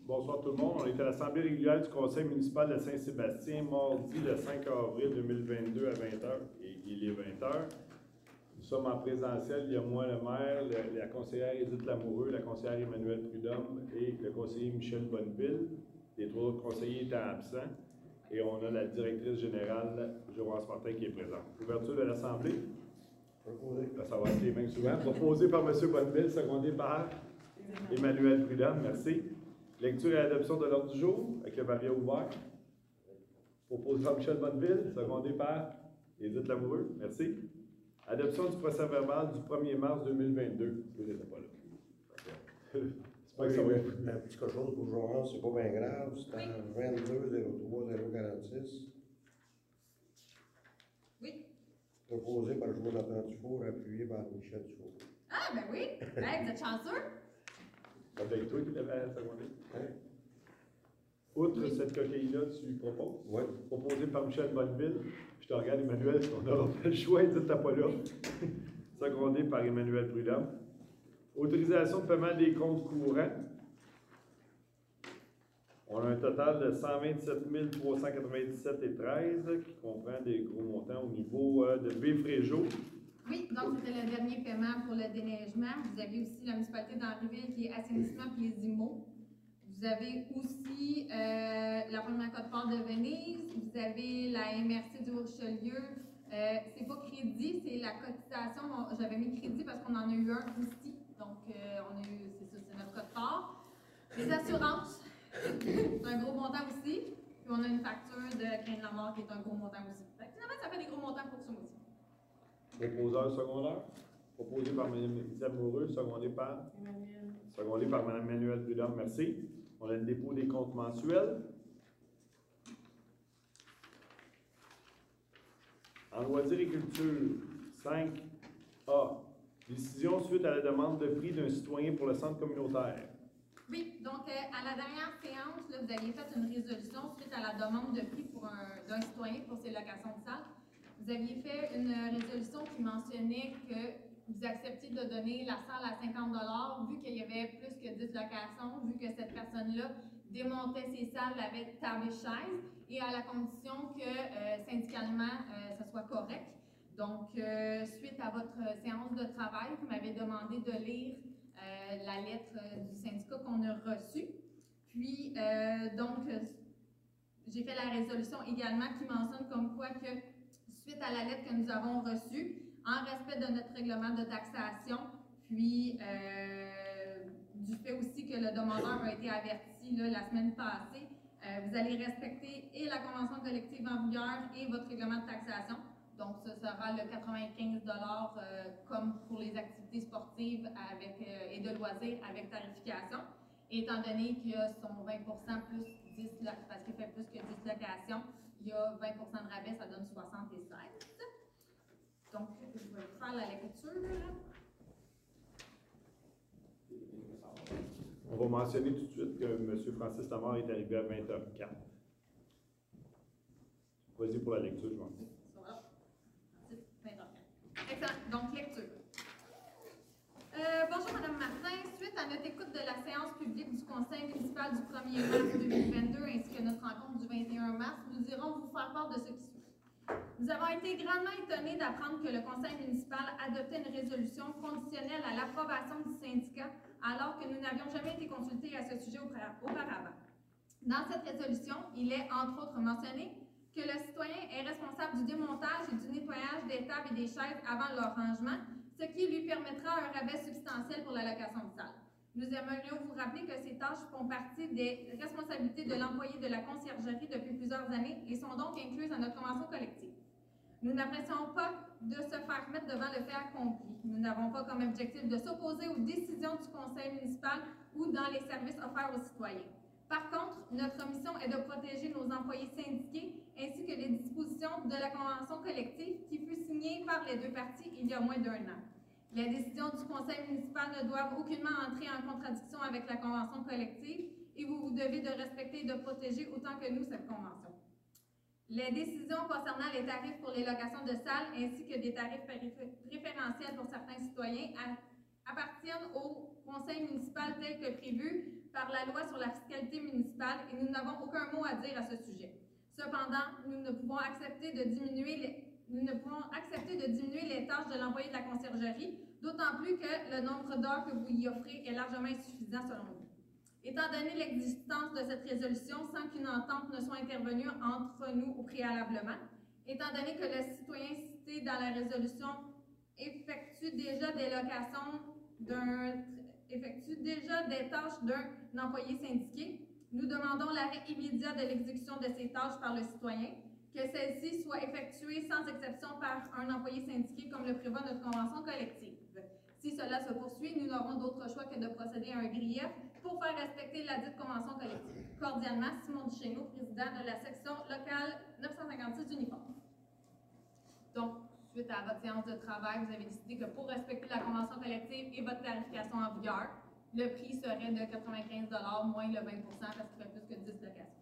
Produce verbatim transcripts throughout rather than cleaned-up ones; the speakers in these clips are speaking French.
Bonsoir tout le monde. On est à l'Assemblée régulière du Conseil municipal de Saint-Sébastien, mardi le cinq avril deux mille vingt-deux à vingt heures. Et il est vingt heures. Nous sommes en présentiel. Il y a moi, le maire, le, la conseillère Edith Lamoureux, la conseillère Emmanuelle Prudhomme et le conseiller Michel Bonneville. Les trois autres conseillers étant absents. Et on a la directrice générale, Joance Martin, qui est présente. Ouverture de l'Assemblée. Là, ça va être les mains souvent. Proposé par M. Bonneville, secondé par Emmanuelle Prudhomme. Merci. Lecture et adoption de l'ordre du jour, avec le papier ouvert. Proposé par Michel Bonneville, secondé par Edith Lamoureux. Merci. Adoption du procès-verbal du premier mars deux mille vingt-deux. Vous n'étiez pas là. C'est pas que ça va être... Un petit cochon pour Joance, c'est pas bien grave. C'est en vingt-deux zéro trois zéro quarante-six. Oui. Proposé par Jonathan Dufour, appuyé par Michel Dufour. Ah, ben oui. Ben, vous êtes chanceux. C'est avec toi qui l'avais secondé. Hein? Outre Oui. cette coquille-là, tu proposes. Oui. Proposé par Michel Bonneville. Je te regarde, Emmanuel, parce qu'on n'aura pas le choix, Edith t'as pas là. Secondé par Emmanuelle Prudhomme. Autorisation de paiement des comptes courants. On a un total de cent vingt-sept mille trois cent quatre-vingt-dix-sept virgule treize qui comprend des gros montants au niveau euh, de B. Fréjot. Oui, donc c'était le dernier paiement pour le déneigement. Vous avez aussi la municipalité d'Henryville qui est assainissement puis les I M O. Vous avez aussi euh, la première Côte-Port de Venise. Vous avez la M R C du Richelieu. Euh, c'est pas crédit, c'est la cotisation. J'avais mis crédit parce qu'on en a eu un aussi. Donc, euh, on a eu, c'est ça, c'est notre Côte-Port. Les assurances, c'est un gros montant aussi. Puis on a une facture de Crane-la-Mort qui est un gros montant aussi. Fait que finalement, ça fait des gros montants pour ce mois-ci. Proposeur secondaire. Proposé par Mme Edith Lamoureux, secondé par Emmanuel. Secondé par Mme Emmanuelle Prudhomme, merci. On a le dépôt des comptes mensuels. En loisirs et culture, cinq A. Décision suite à la demande de prix d'un citoyen pour le centre communautaire. Oui, donc euh, à la dernière séance, là, vous aviez fait une résolution suite à la demande de prix pour un- d'un citoyen pour ses locations de salle. Vous aviez fait une résolution qui mentionnait que vous acceptiez de donner la salle à cinquante dollars vu qu'il y avait plus que dix locations, vu que cette personne-là démontait ses salles avec table et chaise, et à la condition que euh, syndicalement, euh, ça soit correct. Donc, euh, suite à votre séance de travail, vous m'avez demandé de lire euh, la lettre euh, du syndicat qu'on a reçue. Puis, euh, donc, euh, j'ai fait la résolution également qui mentionne comme quoi que, suite à la lettre que nous avons reçue, en respect de notre règlement de taxation, puis euh, du fait aussi que le demandeur a été averti là, la semaine passée, euh, vous allez respecter et la convention collective en vigueur et votre règlement de taxation. Donc, ce sera le quatre-vingt-quinze dollars euh, comme pour les activités sportives avec, euh, et de loisirs avec tarification. Et étant donné qu'il y a son vingt pour cent plus dix, parce qu'il fait plus que dix locations, il y a vingt pour cent de rabais, ça donne soixante-seize. Donc, je vais faire la lecture. On va mentionner tout de suite que M. Francis Lamar est arrivé à vingt heures quatre. Vas-y pour la lecture, je m'en dis. Excellent. Donc, lecture. Euh, bonjour, Mme Martin. Suite à notre écoute de la séance publique du Conseil municipal du premier mars deux mille vingt-deux ainsi que notre rencontre du vingt et un mars, nous irons vous faire part de ce qui suit. Nous avons été grandement étonnés d'apprendre que le Conseil municipal adoptait une résolution conditionnelle à l'approbation du syndicat alors que nous n'avions jamais été consultés à ce sujet auparavant. Dans cette résolution, il est entre autres mentionné que le citoyen est responsable du démontage et du nettoyage des tables et des chaises avant leur rangement, ce qui lui permettra un rabais substantiel pour la location de salle. Nous aimerions vous rappeler que ces tâches font partie des responsabilités de l'employé de la conciergerie depuis plusieurs années et sont donc incluses dans notre convention collective. Nous n'apprécions pas de se faire mettre devant le fait accompli. Nous n'avons pas comme objectif de s'opposer aux décisions du conseil municipal ou dans les services offerts aux citoyens. Par contre, notre mission est de protéger nos employés syndiqués ainsi que les dispositions de la convention collective qui fut signée par les deux parties il y a moins d'un an. Les décisions du conseil municipal ne doivent aucunement entrer en contradiction avec la convention collective et vous vous devez de respecter et de protéger autant que nous cette convention. Les décisions concernant les tarifs pour les locations de salles ainsi que des tarifs préférentiels pour certains citoyens appartiennent au conseil municipal tel que prévu par la loi sur la fiscalité municipale et nous n'avons aucun mot à dire à ce sujet. Cependant, nous ne pouvons accepter de diminuer les, nous ne pouvons accepter de diminuer les tâches de l'employé de la conciergerie, d'autant plus que le nombre d'heures que vous y offrez est largement insuffisant selon nous. Étant donné l'existence de cette résolution sans qu'une entente ne soit intervenue entre nous au préalablement, étant donné que le citoyen cité dans la résolution effectue déjà des locations d'un effectue déjà des tâches d'un employé syndiqué, nous demandons l'arrêt immédiat de l'exécution de ces tâches par le citoyen, que celles-ci soient effectuées sans exception par un employé syndiqué comme le prévoit notre convention collective. Si cela se poursuit, nous n'aurons d'autre choix que de procéder à un grief pour faire respecter la dite convention collective. Cordialement, Simon Duchesneau, président de la section locale neuf cent cinquante-six d'Uniforme. Donc, suite à votre séance de travail, vous avez décidé que pour respecter la convention collective et votre tarification en vigueur, le prix serait de quatre-vingt-quinze dollars moins le vingt pour cent parce qu'il fait plus que dix locations.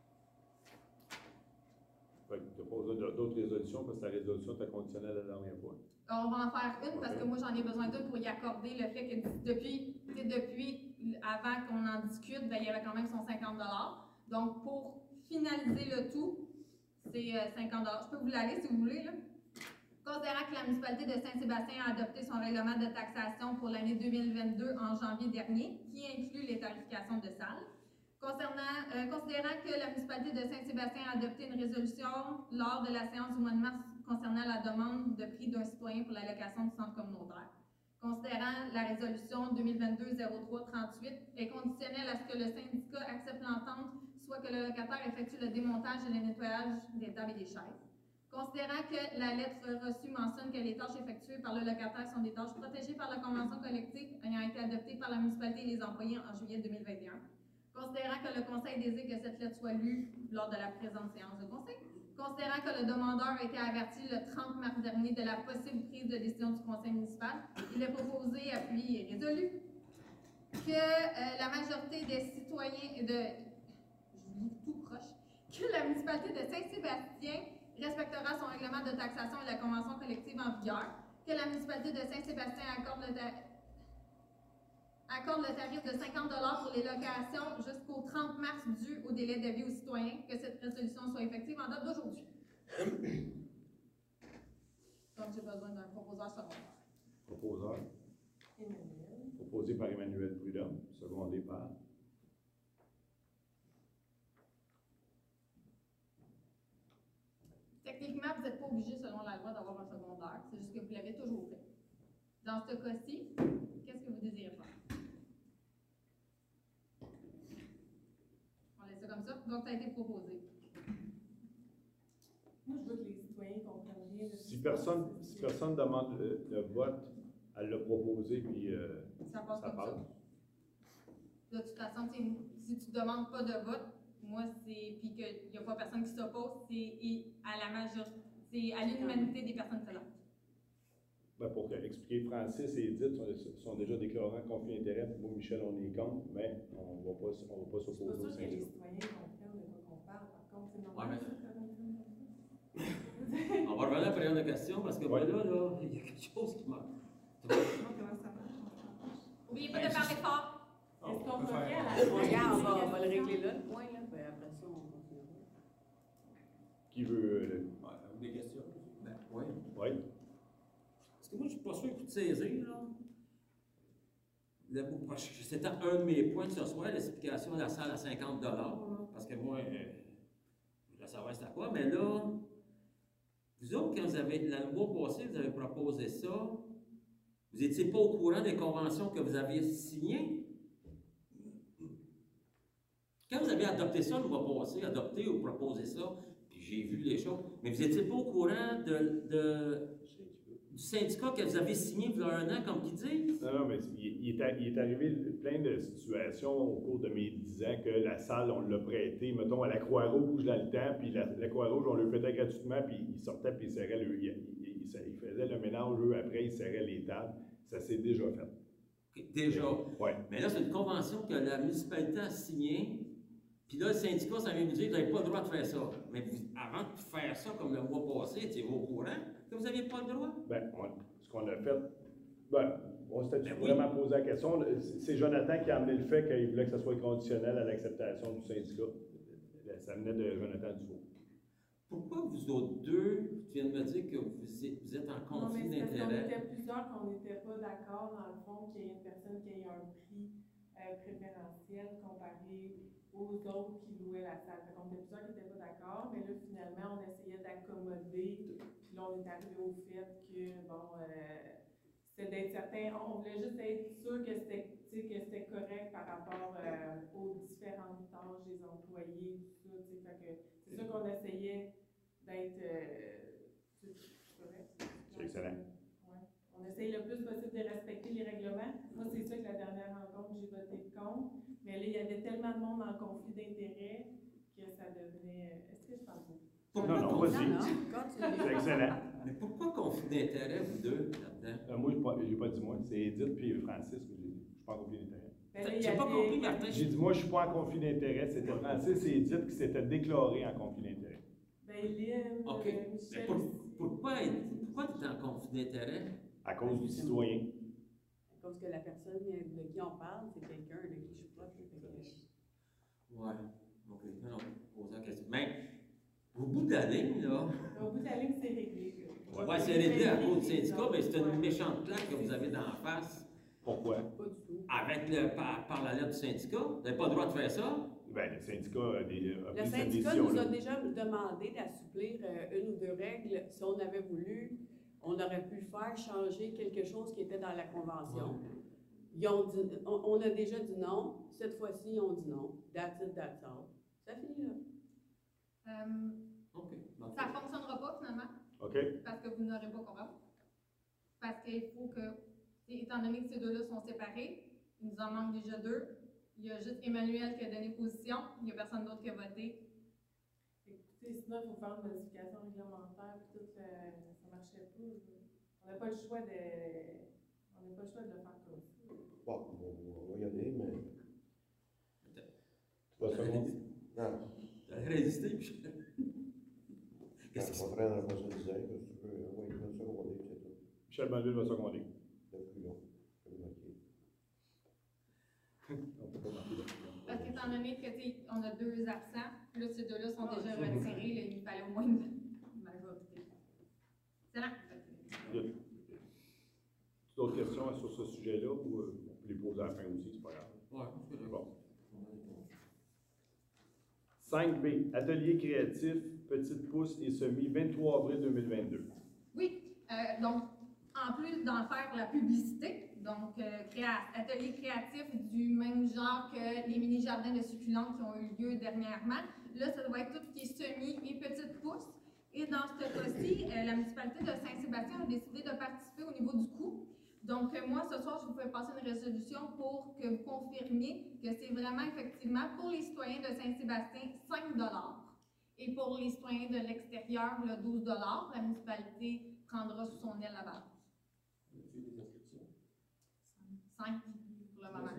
Tu n'as pas besoin d'autres résolutions parce que ta résolution t'a conditionné la dernière fois. Alors, on va en faire une parce que moi j'en ai besoin d'une pour y accorder le fait que depuis, depuis avant qu'on en discute, ben, il y avait quand même son cinquante dollars. Donc, pour finaliser le tout, c'est cinquante dollars. Je peux vous l'aller si vous voulez, là. Considérant que la municipalité de Saint-Sébastien a adopté son règlement de taxation pour l'année deux mille vingt-deux en janvier dernier, qui inclut les tarifications de salles. Concernant, euh, considérant que la municipalité de Saint-Sébastien a adopté une résolution lors de la séance du mois de mars concernant la demande de prix d'un citoyen pour la location du centre communautaire. Considérant la résolution deux mille vingt-deux zéro trois trente-huit est conditionnelle à ce que le syndicat accepte l'entente, soit que le locataire effectue le démontage et le nettoyage des tables et des chaises. Considérant que la lettre reçue mentionne que les tâches effectuées par le locataire sont des tâches protégées par la convention collective ayant été adoptée par la municipalité et les employés en juillet deux mille vingt et un. Considérant que le conseil désire que cette lettre soit lue lors de la présente séance de conseil. Considérant que le demandeur a été averti le trente mars dernier de la possible prise de décision du conseil municipal, il est proposé, appuyé et résolu que euh, la majorité des citoyens de... Je lis tout proche. Que la municipalité de Saint-Sébastien respectera son règlement de taxation et la convention collective en vigueur, que la municipalité de Saint-Sébastien accorde le, ta... accorde le tarif de cinquante dollars pour les locations jusqu'au trente mars dû au délai d'avis aux citoyens, que cette résolution soit effective en date d'aujourd'hui. Donc, j'ai besoin d'un proposeur secondaire. Proposeur. Emmanuel. Proposé par Emmanuel Prudhomme, secondé par. Techniquement, vous n'êtes pas obligé, selon la loi, d'avoir un secondaire. C'est juste que vous l'avez toujours fait. Dans ce cas-ci, qu'est-ce que vous désirez faire? On laisse ça comme ça. Donc, ça a été proposé. Moi, je veux que les citoyens comprennent bien. Si personne si personne demande le, le vote, elle l'a proposé, puis euh, Ça passe ça comme passe. ça. De toute façon, si tu ne demandes pas de vote, moi, c'est. Puis qu'il n'y a pas personne qui s'oppose, c'est à la majorité. C'est à l'humanité des personnes présentes. Ben pour expliquer, Francis et Edith sont, sont déjà déclarés en conflit d'intérêt. Moi, Michel, on est contre, mais on ne va pas, on va pas Je suis s'opposer pas au sûre que les syndicat. citoyens comprennent de quoi qu'on parle. Par contre, c'est Ouais, normal. mais- On va revenir à la période de questions parce que Ouais. ben là, là, il y a quelque chose qui manque. Comment ça marche? N'oubliez pas de parler fort. Est-ce qu'on peut revient faire- à la Regarde, on va, on va le régler là, le point, là, puis après ça, on continuera. Qui veut. Euh, Ouais, des questions? Ben, oui. oui. Parce que moi, je suis pas sûr qu'il faut te saisir, là. Le- parce que C'était un de mes points de ce soir, l'explication de la salle à cinquante dollars, là. Parce que moi, euh, je voulais savoir c'était quoi, mais là, vous autres, quand vous avez, la loi passée, vous avez proposé ça, vous n'étiez pas au courant des conventions que vous aviez signées? Quand vous avez adopté ça, le mois passé, adopté ou proposé ça, puis j'ai vu les choses, mais vous n'étiez pas au courant de, de, du syndicat que vous avez signé il y a un an, comme ils disent? Non, non, mais il, il, est, a- il est arrivé plein de situations au cours de mes dix ans que la salle, on l'a prêtée, mettons, à la Croix-Rouge dans le temps, puis la, la Croix-Rouge, on le prêtait gratuitement, puis ils sortaient, puis ils serraient le, ils, ils, ils- ils faisaient le ménage, eux, après, ils serraient les tables. Ça s'est déjà fait. Ok, déjà. Oui. Mais là, c'est une convention que la municipalité a signée, puis là, le syndicat, ça vient nous dire que vous n'avez pas le droit de faire ça. Mais vous, avant de faire ça, comme le mois passé, étiez-vous au courant que vous n'aviez pas le droit? Ben, on- ce qu'on a fait, Ben, on s'était Ben oui. vraiment posé la question. C'est Jonathan qui a amené le fait qu'il voulait que ce soit conditionnel à l'acceptation du syndicat. Ça venait de Jonathan Dufault. Pourquoi vous autres deux, tu viens de me dire que vous êtes, vous êtes en Non, mais conflit c'est parce qu'on d'intérêts? était plusieurs qu'on n'était pas d'accord, dans le fond, qu'il y ait une personne qui ait un prix euh, préférentiel comparé aux autres qui louaient la salle. Fait qu'on était plusieurs qui n'étaient pas d'accord, mais là, finalement, on essayait d'accommoder. Puis là, on est arrivé au fait que, bon, euh, c'était d'être certain, on voulait juste être sûr que c'était, tu sais, que c'était correct par rapport euh, aux différentes tâches des employés, tout ça, tu sais. Fait que c'est sûr qu'on essayait d'être, euh, c'est correct. C'est excellent. Ouais. On essaye le plus possible de respecter les règlements. Moi, c'est sûr que la dernière rencontre, j'ai voté contre, mais là, il y avait tellement de monde en conflit d'intérêts que ça devenait. Est-ce que je parle beaucoup? Pourquoi Non, non, conflit- vas-y. Non, non, continue. C'est excellent. Mais pourquoi conflit d'intérêts, vous deux, là-dedans? Euh, moi, je n'ai pas, j'ai pas dit moi. C'est Edith puis Francis que j'ai dit. Je ne suis pas en conflit d'intérêt. Ben là, il y J'ai pas avait- compris, Martin. J'ai dit moi, je ne suis pas en conflit d'intérêt. C'était Francis et Edith qui s'étaient déclarés en conflit d'intérêt. Ben, Lynn, OK. euh, Mais Michel pour- aussi. pourquoi pourquoi tu es en conflit d'intérêts? À cause du citoyen. À cause que la personne de qui on parle, c'est quelqu'un de qui je suis proche. Fait que- Ouais. OK. Non, non, pose la question. Mais, au bout de la ligne, là, Au bout de la ligne, c'est réglé. là. ouais, c'est réglé à cause du syndicat, mais c'est une méchante plaque que vous avez d'en face Pourquoi? Pas du tout. avec le, par, par la lettre du syndicat. Vous n'avez pas le droit de faire ça. Ben, le syndicat a, des, a Le pris cette syndicat nous a décision-là. déjà demandé d'assouplir euh, une ou deux règles. Si on avait voulu, on aurait pu faire changer quelque chose qui était dans la convention. Ils ont dit, on, on a déjà dit non. Cette fois-ci, on dit non. That's it, that's all. Ça finit là. Euh, OK. Bon. ça ne fonctionnera pas finalement OK? parce que vous n'aurez pas quorum. Parce qu'il faut que, étant donné que ces deux-là sont séparés, il nous en manque déjà deux. Il y a juste Emmanuel qui a donné position, il n'y a personne d'autre qui a voté. Écoutez, sinon, il faut faire une modification réglementaire, puis tout, euh, ça ne marchait pas. là. On n'a pas le choix de. On n'a pas le choix de le faire comme ça. Bon, on va y aller, mais. Tu vas seconder? Non, T'as résisté, Michel. quand Qu'est-ce qui je se vais prendre la prochaine dizaine, que tu veux, oui, je vais seconder, c'est tout. Michel Bonneville va seconder. C'est plus long. Je vais le marquer. On peut pas marquer là. Parce qu'étant donné que, tu sais, on a deux absents, là, ces deux-là sont Ah, déjà c'est retirés, là, il fallait au moins une majorité. Excellent. Good. D'autres questions sur ce sujet-là ou euh, on peut les poser à la fin aussi, c'est pas grave. Ouais, c'est Bon. bon. cinq B, atelier créatif, petite pousse et semis, vingt-trois avril deux mille vingt-deux. Oui, euh, donc, en plus d'en faire la publicité, donc euh, créa- atelier créatif du même genre que les mini-jardins de succulentes qui ont eu lieu dernièrement. Là, ça doit être tout ce qui est semis et petites pousses. Et dans ce cas-ci, euh, la municipalité de Saint-Sébastien a décidé de participer au niveau du coût. Donc, euh, moi, ce soir, je vous fais passer une résolution pour que vous confirmiez que c'est vraiment effectivement pour les citoyens de Saint-Sébastien cinq dollars. Et pour les citoyens de l'extérieur, le douze dollars. La municipalité prendra sous son aile la balance. cinq pour le moment.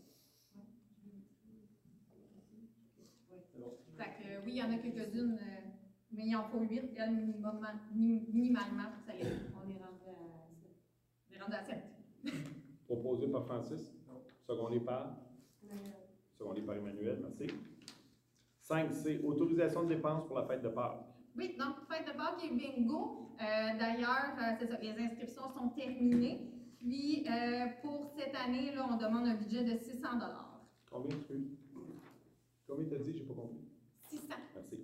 Fait que, euh, oui, il y en a quelques-unes, euh, mais il en faut huit, elles, minimum, mi- minimalement, pour ça les, on est rendu à sept. On est rendu à sept. Proposé par Francis, secondé par, Mais, euh, secondé par Emmanuel, merci. cinq C, autorisation de dépenses pour la fête de Pâques. Oui, donc, fête de Pâques et bingo. Euh, D'ailleurs, euh, c'est ça, les inscriptions sont terminées. Puis, euh, pour cette année, là, on demande un budget de six cents dollars. Combien tu Combien t'as dit? J'ai pas compris. six cents. Merci.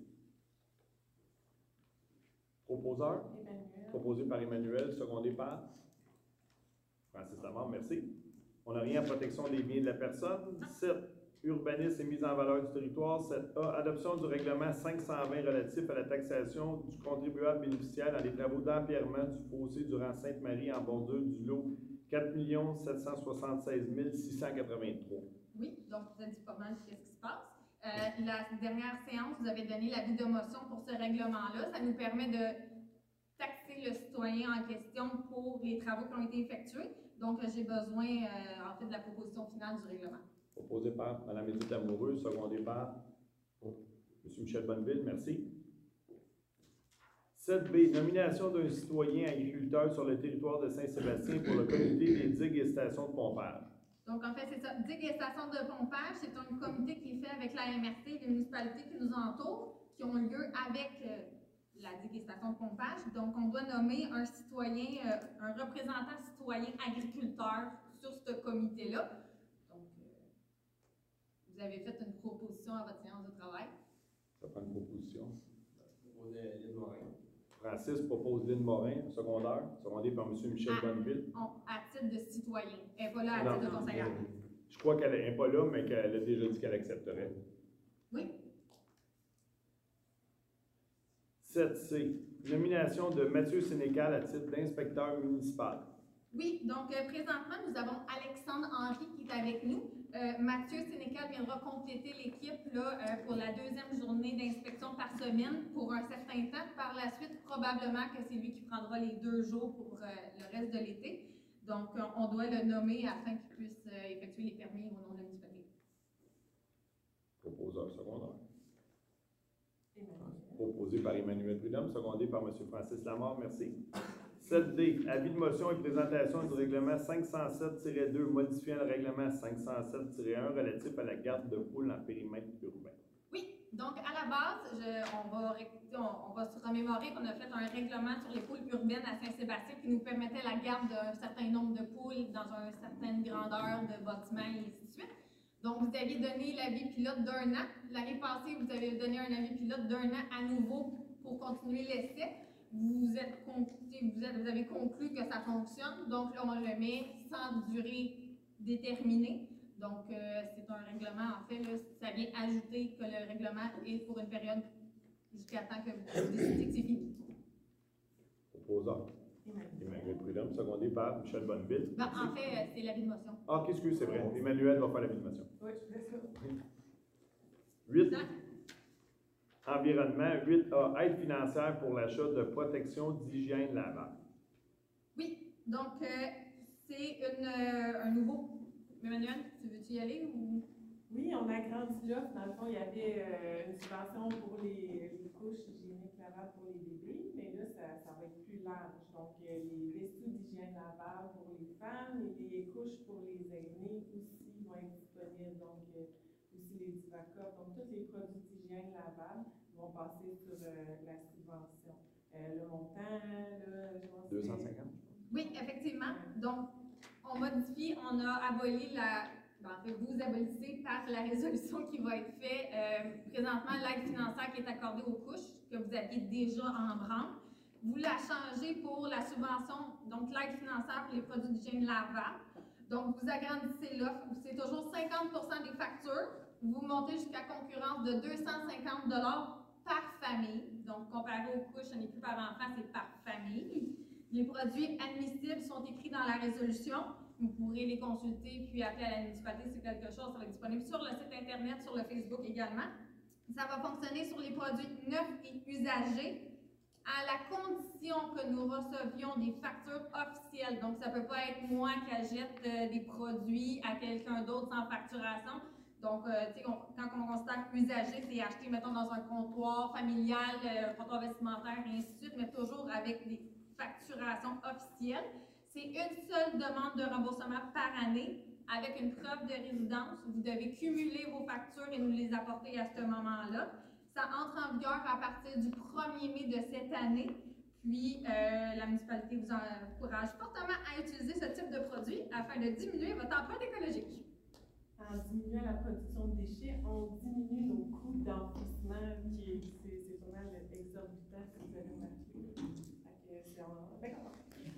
Proposeur, Emmanuel. proposé par Emmanuel, secondé par Francis Lamar, merci. On n'a rien à protection des biens de la personne. sept. Urbanisme et mise en valeur du territoire. sept A. Adoption du règlement cinq cent vingt relatif à la taxation du contribuable bénéficiaire dans les travaux d'empierrement du fossé durant Sainte-Marie en bordure du lot quatre millions sept cent soixante-seize mille six cent quatre-vingt-trois. Oui, donc vous avez dit pas mal de ce qui se passe. Euh, la dernière séance, vous avez donné l'avis de motion pour ce règlement-là. Ça nous permet de taxer le citoyen en question pour les travaux qui ont été effectués. Donc, j'ai besoin, euh, en fait, de la proposition finale du règlement. Proposé par Mme Edith Amoureux, secondé par M. Michel Bonneville, merci. sept B, nomination d'un citoyen agriculteur sur le territoire de Saint-Sébastien pour le comité des digues et stations de pompage. Donc, en fait, c'est ça. Digues et stations de pompage, c'est un comité qui est fait avec la M R C, les municipalités qui nous entourent, qui ont lieu avec euh, la digue et station de pompage. Donc, on doit nommer un citoyen, euh, un représentant citoyen agriculteur sur ce comité-là. Donc, euh, vous avez fait une proposition à votre séance de travail. Ça prend une proposition. Proposé Lynn Morin. Francis propose Lynn Morin, secondaire, secondé par M. Michel Ah. Bonneville. On, à titre de citoyen. Elle n'est pas là à Non. titre de conseillère. Je crois qu'elle n'est pas là, mais qu'elle a déjà dit qu'elle accepterait. Oui. sept C. Nomination de Mathieu Sénécal à titre d'inspecteur municipal. Oui, donc euh, présentement, nous avons Alexandre Henry qui est avec nous. Euh, Mathieu Sénécal viendra compléter l'équipe là, euh, pour la deuxième journée d'inspection par semaine pour un certain temps. Par la suite, probablement que c'est lui qui prendra les deux jours pour euh, le reste de l'été. Donc, euh, on doit le nommer afin qu'il puisse euh, effectuer les permis au nom de la municipalité. Proposeur secondaire. Emmanuel. Proposé par Emmanuel Prudhomme, secondé par M. Francis Lamar. Merci. sept D. Avis de motion et présentation du règlement cinq cent sept tiret deux modifiant le règlement cinq cent sept tiret un relatif à la garde de poules en périmètre urbain. Oui, donc à la base, je- on, va, ré- on, on va se remémorer qu'on a fait un règlement sur les poules urbaines à Saint-Sébastien qui nous permettait la garde d'un certain nombre de poules dans une certaine grandeur de bâtiment et ainsi de suite. Donc, vous aviez donné l'avis pilote d'un an. L'année passée, vous avez donné un avis pilote d'un an à nouveau pour continuer l'essai. Vous, êtes conclu, vous, êtes, vous avez conclu que ça fonctionne. Donc, là, on le met sans durée déterminée. Donc, euh, c'est un règlement, en fait, là, ça vient ajouter que le règlement est pour une période jusqu'à temps que vous décidez que c'est fini. Proposeur. Emmanuel Prudhomme, secondé par Michel Bonneville. Ben, en fait, euh, c'est l'avis de motion. Ah, qu'est-ce que c'est vrai? Emmanuel va faire la de motion. Oui, je fais ça. huit. Environnement. huit A. Aide financière pour l'achat de protection d'hygiène lavable. Oui, donc euh, c'est une, euh, un nouveau. Emmanuel, tu veux-tu y aller ou. Oui, on a grandi l'offre. Dans le fond, il y avait euh, une subvention pour les, les couches hygiéniques lavables pour les bébés, mais là, ça, ça va être plus large. Donc, euh, les vaisseaux d'hygiène lavable pour les femmes et les couches pour les aînés aussi vont être disponibles. Donc, euh, aussi les Divacop. Donc, tous les produits d'hygiène lavable vont passer sur euh, la subvention. Euh, le montant, là, je pense que deux cent c'est- cinquante. Oui, effectivement. Donc, on modifie, on a aboli la. Ben, en fait, vous abolissez par la résolution qui va être faite. Euh, présentement, l'aide financière qui est accordée aux couches, que vous aviez déjà en branle, vous la changez pour la subvention, donc l'aide financière pour les produits d'hygiène lavables. Donc, vous agrandissez l'offre. C'est toujours cinquante pour cent des factures. Vous montez jusqu'à concurrence de deux cent cinquante dollars par famille. Donc, comparé aux couches, ce n'est plus par enfant, c'est par famille. Les produits admissibles sont écrits dans la résolution. Vous pourrez les consulter puis appeler à la municipalité si quelque chose. Ça va être disponible sur le site Internet, sur le Facebook également. Ça va fonctionner sur les produits neufs et usagés à la condition que nous recevions des factures officielles. Donc, ça ne peut pas être moi qui achète euh, des produits à quelqu'un d'autre sans facturation. Donc, euh, tu sais, on- quand on considère usagé, c'est acheté, mettons, dans un comptoir familial, euh, comptoir vestimentaire, et ainsi de suite, mais toujours avec des facturations officielles. C'est une seule demande de remboursement par année avec une preuve de résidence. Vous devez cumuler vos factures et nous les apporter à ce moment-là. Ça entre en vigueur à partir du premier mai de cette année. Puis, euh, la municipalité vous encourage fortement à utiliser ce type de produit afin de diminuer votre empreinte écologique. En diminuant la production de déchets, on diminue nos coûts d'enfouissement, qui est, c'est, c'est vraiment exorbitant, si vous avez remarqué. Fait que c'est en... D'accord.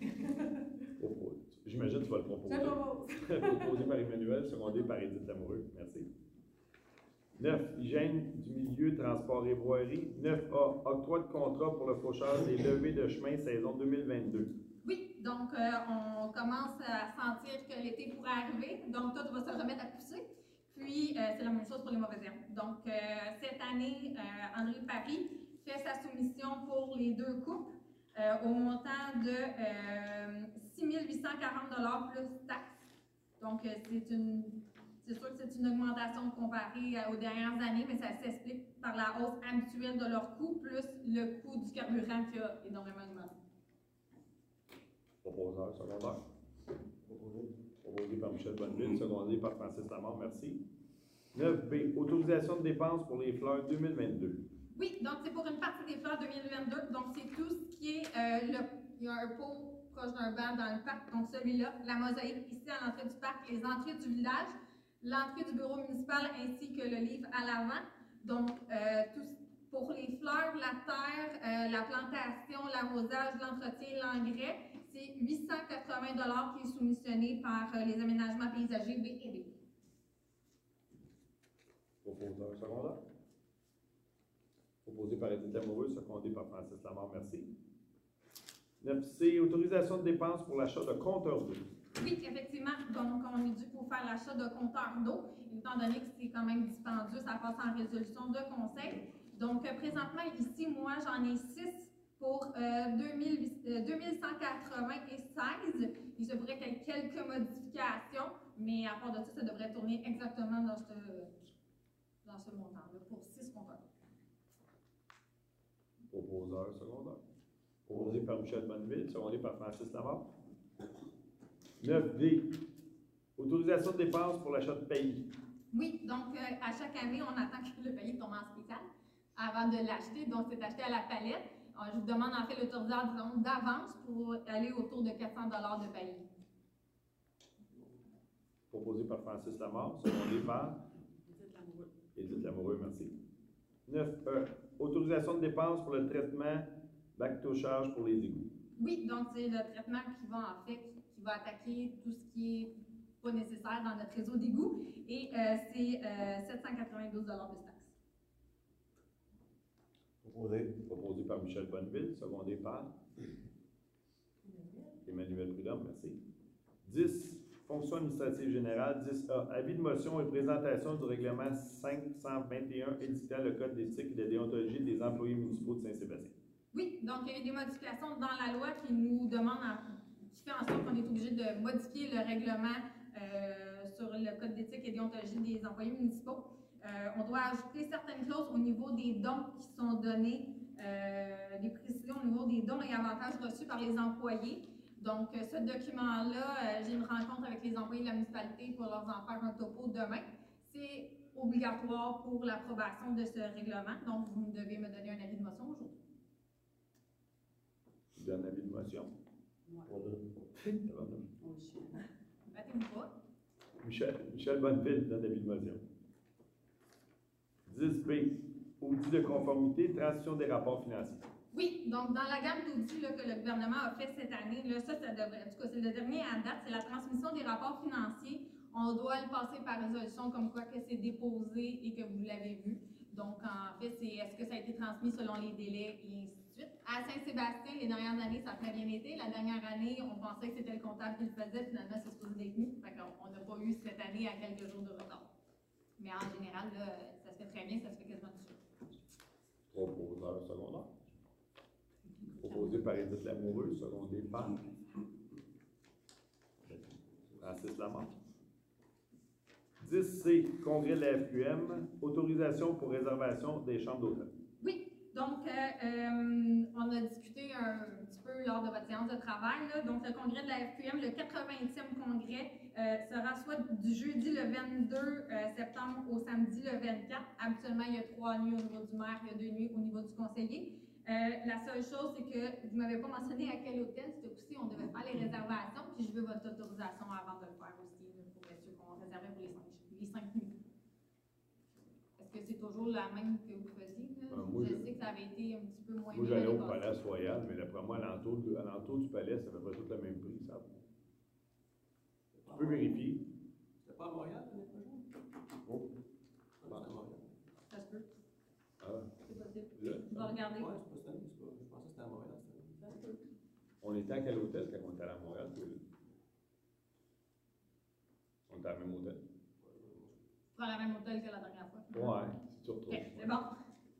Propos- J'imagine que tu vas le proposer. Je propose. Proposé par Emmanuel, secondé par Édith Lamoureux. Merci. neuf. Hygiène du milieu, transport et voirie. neuf A. Octroi de contrat pour le fauchage des levées de chemin saison deux mille vingt-deux. Oui, donc euh, on commence à sentir que l'été pourrait arriver, donc tout va se remettre à pousser. Puis, euh, c'est la même chose pour les mauvaises herbes. Donc, euh, cette année, euh, André Paris fait sa soumission pour les deux coupes euh, au montant de euh, six mille huit cent quarante dollars plus taxes. Donc, euh, c'est une, C'est sûr que c'est une augmentation comparée aux dernières années, mais ça s'explique par la hausse habituelle de leur coût, plus le coût du carburant qui a énormément augmenté. Proposeur secondaire. Proposé. Proposé par Michel Bonneville, secondé par Francis Lamar, merci. neuf B, autorisation de dépenses pour les fleurs deux mille vingt-deux. Oui, donc c'est pour une partie des fleurs deux mille vingt-deux, donc c'est tout ce qui est, euh, le, il y a un pot proche d'un banc dans le parc, donc celui-là, la mosaïque ici à l'entrée du parc, les entrées du village, l'entrée du bureau municipal ainsi que le livre à l'avant. Donc, euh, tout, pour les fleurs, la terre, euh, la plantation, l'arrosage, l'entretien, l'engrais, c'est huit cent quatre-vingts dollars qui est soumissionné par euh, les aménagements paysagers B et B. Proposeur secondaire. Proposé par Edith Lamoureux, secondé par Francis Lamar, merci. neuf C, autorisation de dépenses pour l'achat de compteurs d'eau. Oui, effectivement, donc on est dû pour faire l'achat de compteurs d'eau, étant donné que c'est quand même dispendieux, ça passe en résolution de conseil. Donc, euh, présentement, ici, moi, j'en ai six pour euh, deux mille cent quatre-vingt-seize. Il se pourrait qu'il y ait quelques modifications, mais à part de ça, ça devrait tourner exactement dans ce, dans ce montant-là, pour six compteurs. Proposeur secondaire. Proposé par Michel Bonneville, secondé par Francis Lamar. neuf D, autorisation de dépenses pour l'achat de pays. Oui, donc euh, à chaque année, on attend que le pays tombe en spécial avant de l'acheter. Donc, c'est acheté à la palette. Alors, je vous demande en fait l'autorisation d'avance pour aller autour de quatre cents dollars de pays. Proposé par Francis Lamar, secondé par Edith Lamoureux. Edith Lamoureux, merci. neuf E, autorisation de dépenses pour le traitement bactocharge pour les égouts. Oui, donc c'est le traitement qui va en fait, qui va attaquer tout ce qui est pas nécessaire dans notre réseau d'égouts. Et euh, c'est euh, sept cent quatre-vingt-douze dollars de taxe. Proposé. Proposé par Michel Bonneville, secondé par Emmanuel Prudhomme, merci. dix, fonction administrative générale. dix A, avis de motion et présentation du règlement cinq cent vingt et un éditant le Code d'éthique et de déontologie des employés municipaux de Saint-Sébastien. Oui, donc il y a eu des modifications dans la loi qui nous demandent, à, qui fait en sorte qu'on est obligé de modifier le règlement euh, sur le Code d'éthique et déontologie des employés municipaux. Euh, on doit ajouter certaines clauses au niveau des dons qui sont donnés, euh, des précisions au niveau des dons et avantages reçus par les employés. Donc, euh, ce document-là, euh, j'ai une rencontre avec les employés de la municipalité pour leur en faire un topo demain. C'est obligatoire pour l'approbation de ce règlement, donc vous devez me donner un avis de motion aujourd'hui. Je donne avis de motion. Proposé. On le chie. Battez-vous pas. Michel, Michel Bonneville donne avis de motion. dix B, audit de conformité, transition des rapports financiers. Oui, donc dans la gamme d'outils là, que le gouvernement a fait cette année, là, ça, ça devrait, en tout cas, c'est le dernier à date, c'est la transmission des rapports financiers. On doit le passer par résolution comme quoi que c'est déposé et que vous l'avez vu. Donc, en fait, c'est est-ce que ça a été transmis selon les délais et ainsi de suite. À Saint-Sébastien, les dernières années, ça a très bien été. La dernière année, on pensait que c'était le comptable qui le faisait. Finalement, c'est supposé d'être nous. Fait qu'on n'a pas eu cette année à quelques jours de retard. Mais en général, là, ça se fait très bien, ça se fait quasiment tout seul. Proposeur secondaire. Proposé par Edith Lamoureux, secondé par Francis Lamar. dix C, congrès de la F Q M, autorisation pour réservation des chambres d'hôtel. Oui, donc euh, euh, on a discuté un petit peu lors de votre séance de travail. Là. Donc, le congrès de la F Q M, le quatre-vingtième congrès, euh, sera soit du jeudi le vingt-deux euh, septembre au samedi le vingt-quatre. Habituellement, il y a trois nuits au niveau du maire, il y a deux nuits au niveau du conseiller. Euh, la seule chose, c'est que vous ne m'avez pas mentionné à quel hôtel, ce coup-ci, on devait faire les réservations, puis je veux votre autorisation avant de le faire aussi, là, pour être sûr qu'on réservait pour les cinq, les cinq nuits. Est-ce que c'est toujours la même que vous faisiez? Là? Euh, moi, je je- sais que ça avait été un petit peu moins Moi, bien j'allais au l'année passée. Palace Royal, mais d'après moi, à l'entour du, à l'entour du palais, ça fait pas tout le même prix, ça. Tu peux vérifier. C'était pas à Montréal l'année prochaine? Oh. C'est à Montréal. Ça se peut, Ah, c'est possible. là, Je vais regarder. Ouais, c'est pas cette année, c'est pas- je pensais que c'était à Montréal cette année. Ça se peut. on était à quel hôtel quand on était allé à Montréal, tous les deux? On était à la même hôtel. Tu prends la même hôtel que la dernière fois. Ouais, si tu retrouves. Ok, c'est bon.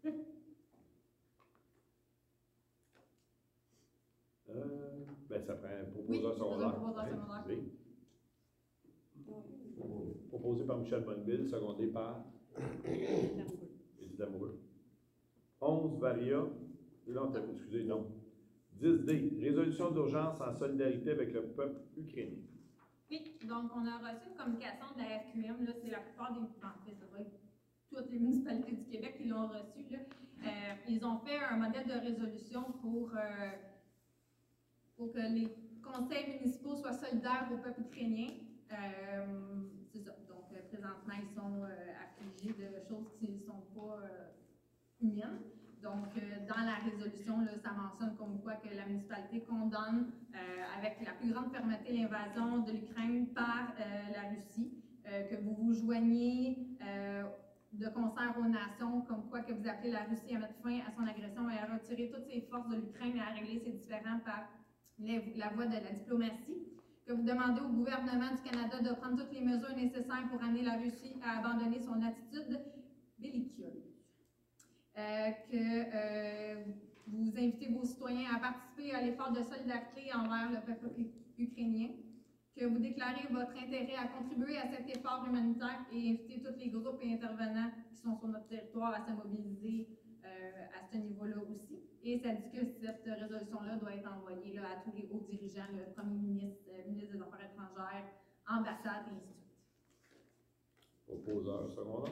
Euh, ben, ça prend un Oui, proposeur je secondaire. faisais un proposeur Ouais, secondaire. oui. Proposé par par Michel Bonneville, secondé par Édith Lamoureux. onze, Varia. Non, excusez, non. dix D, résolution d'urgence en solidarité avec le peuple ukrainien. Oui, donc on a reçu une communication de la F Q M, là, c'est la plupart des, en fait, ça va être toutes les municipalités du Québec qui l'ont reçu, là. Euh, ils ont fait un modèle de résolution pour, euh, pour que les conseils municipaux soient solidaires au peuple ukrainien. Euh, c'est ça, donc euh, présentement, ils sont euh, affligés de choses qui ne sont pas euh, humaines. Donc, euh, dans la résolution, là, ça mentionne comme quoi que la municipalité condamne euh, avec la plus grande fermeté l'invasion de l'Ukraine par euh, la Russie, euh, que vous vous joignez euh, de concert aux nations, comme quoi que vous appelez la Russie à mettre fin à son agression et à retirer toutes ses forces de l'Ukraine et à régler ses différends par les, la voie de la diplomatie, que vous demandez au gouvernement du Canada de prendre toutes les mesures nécessaires pour amener la Russie à abandonner son attitude belliqueuse. Euh, que euh, vous invitez vos citoyens à participer à l'effort de solidarité envers le peuple ukrainien, que vous déclarez votre intérêt à contribuer à cet effort humanitaire et invitez tous les groupes et intervenants qui sont sur notre territoire à se mobiliser euh, à ce niveau-là aussi. Et ça dit que cette résolution-là doit être envoyée là, à tous les hauts dirigeants, le premier ministre, le ministre des Affaires étrangères, ambassade et ainsi de suite. Opposeur secondaire.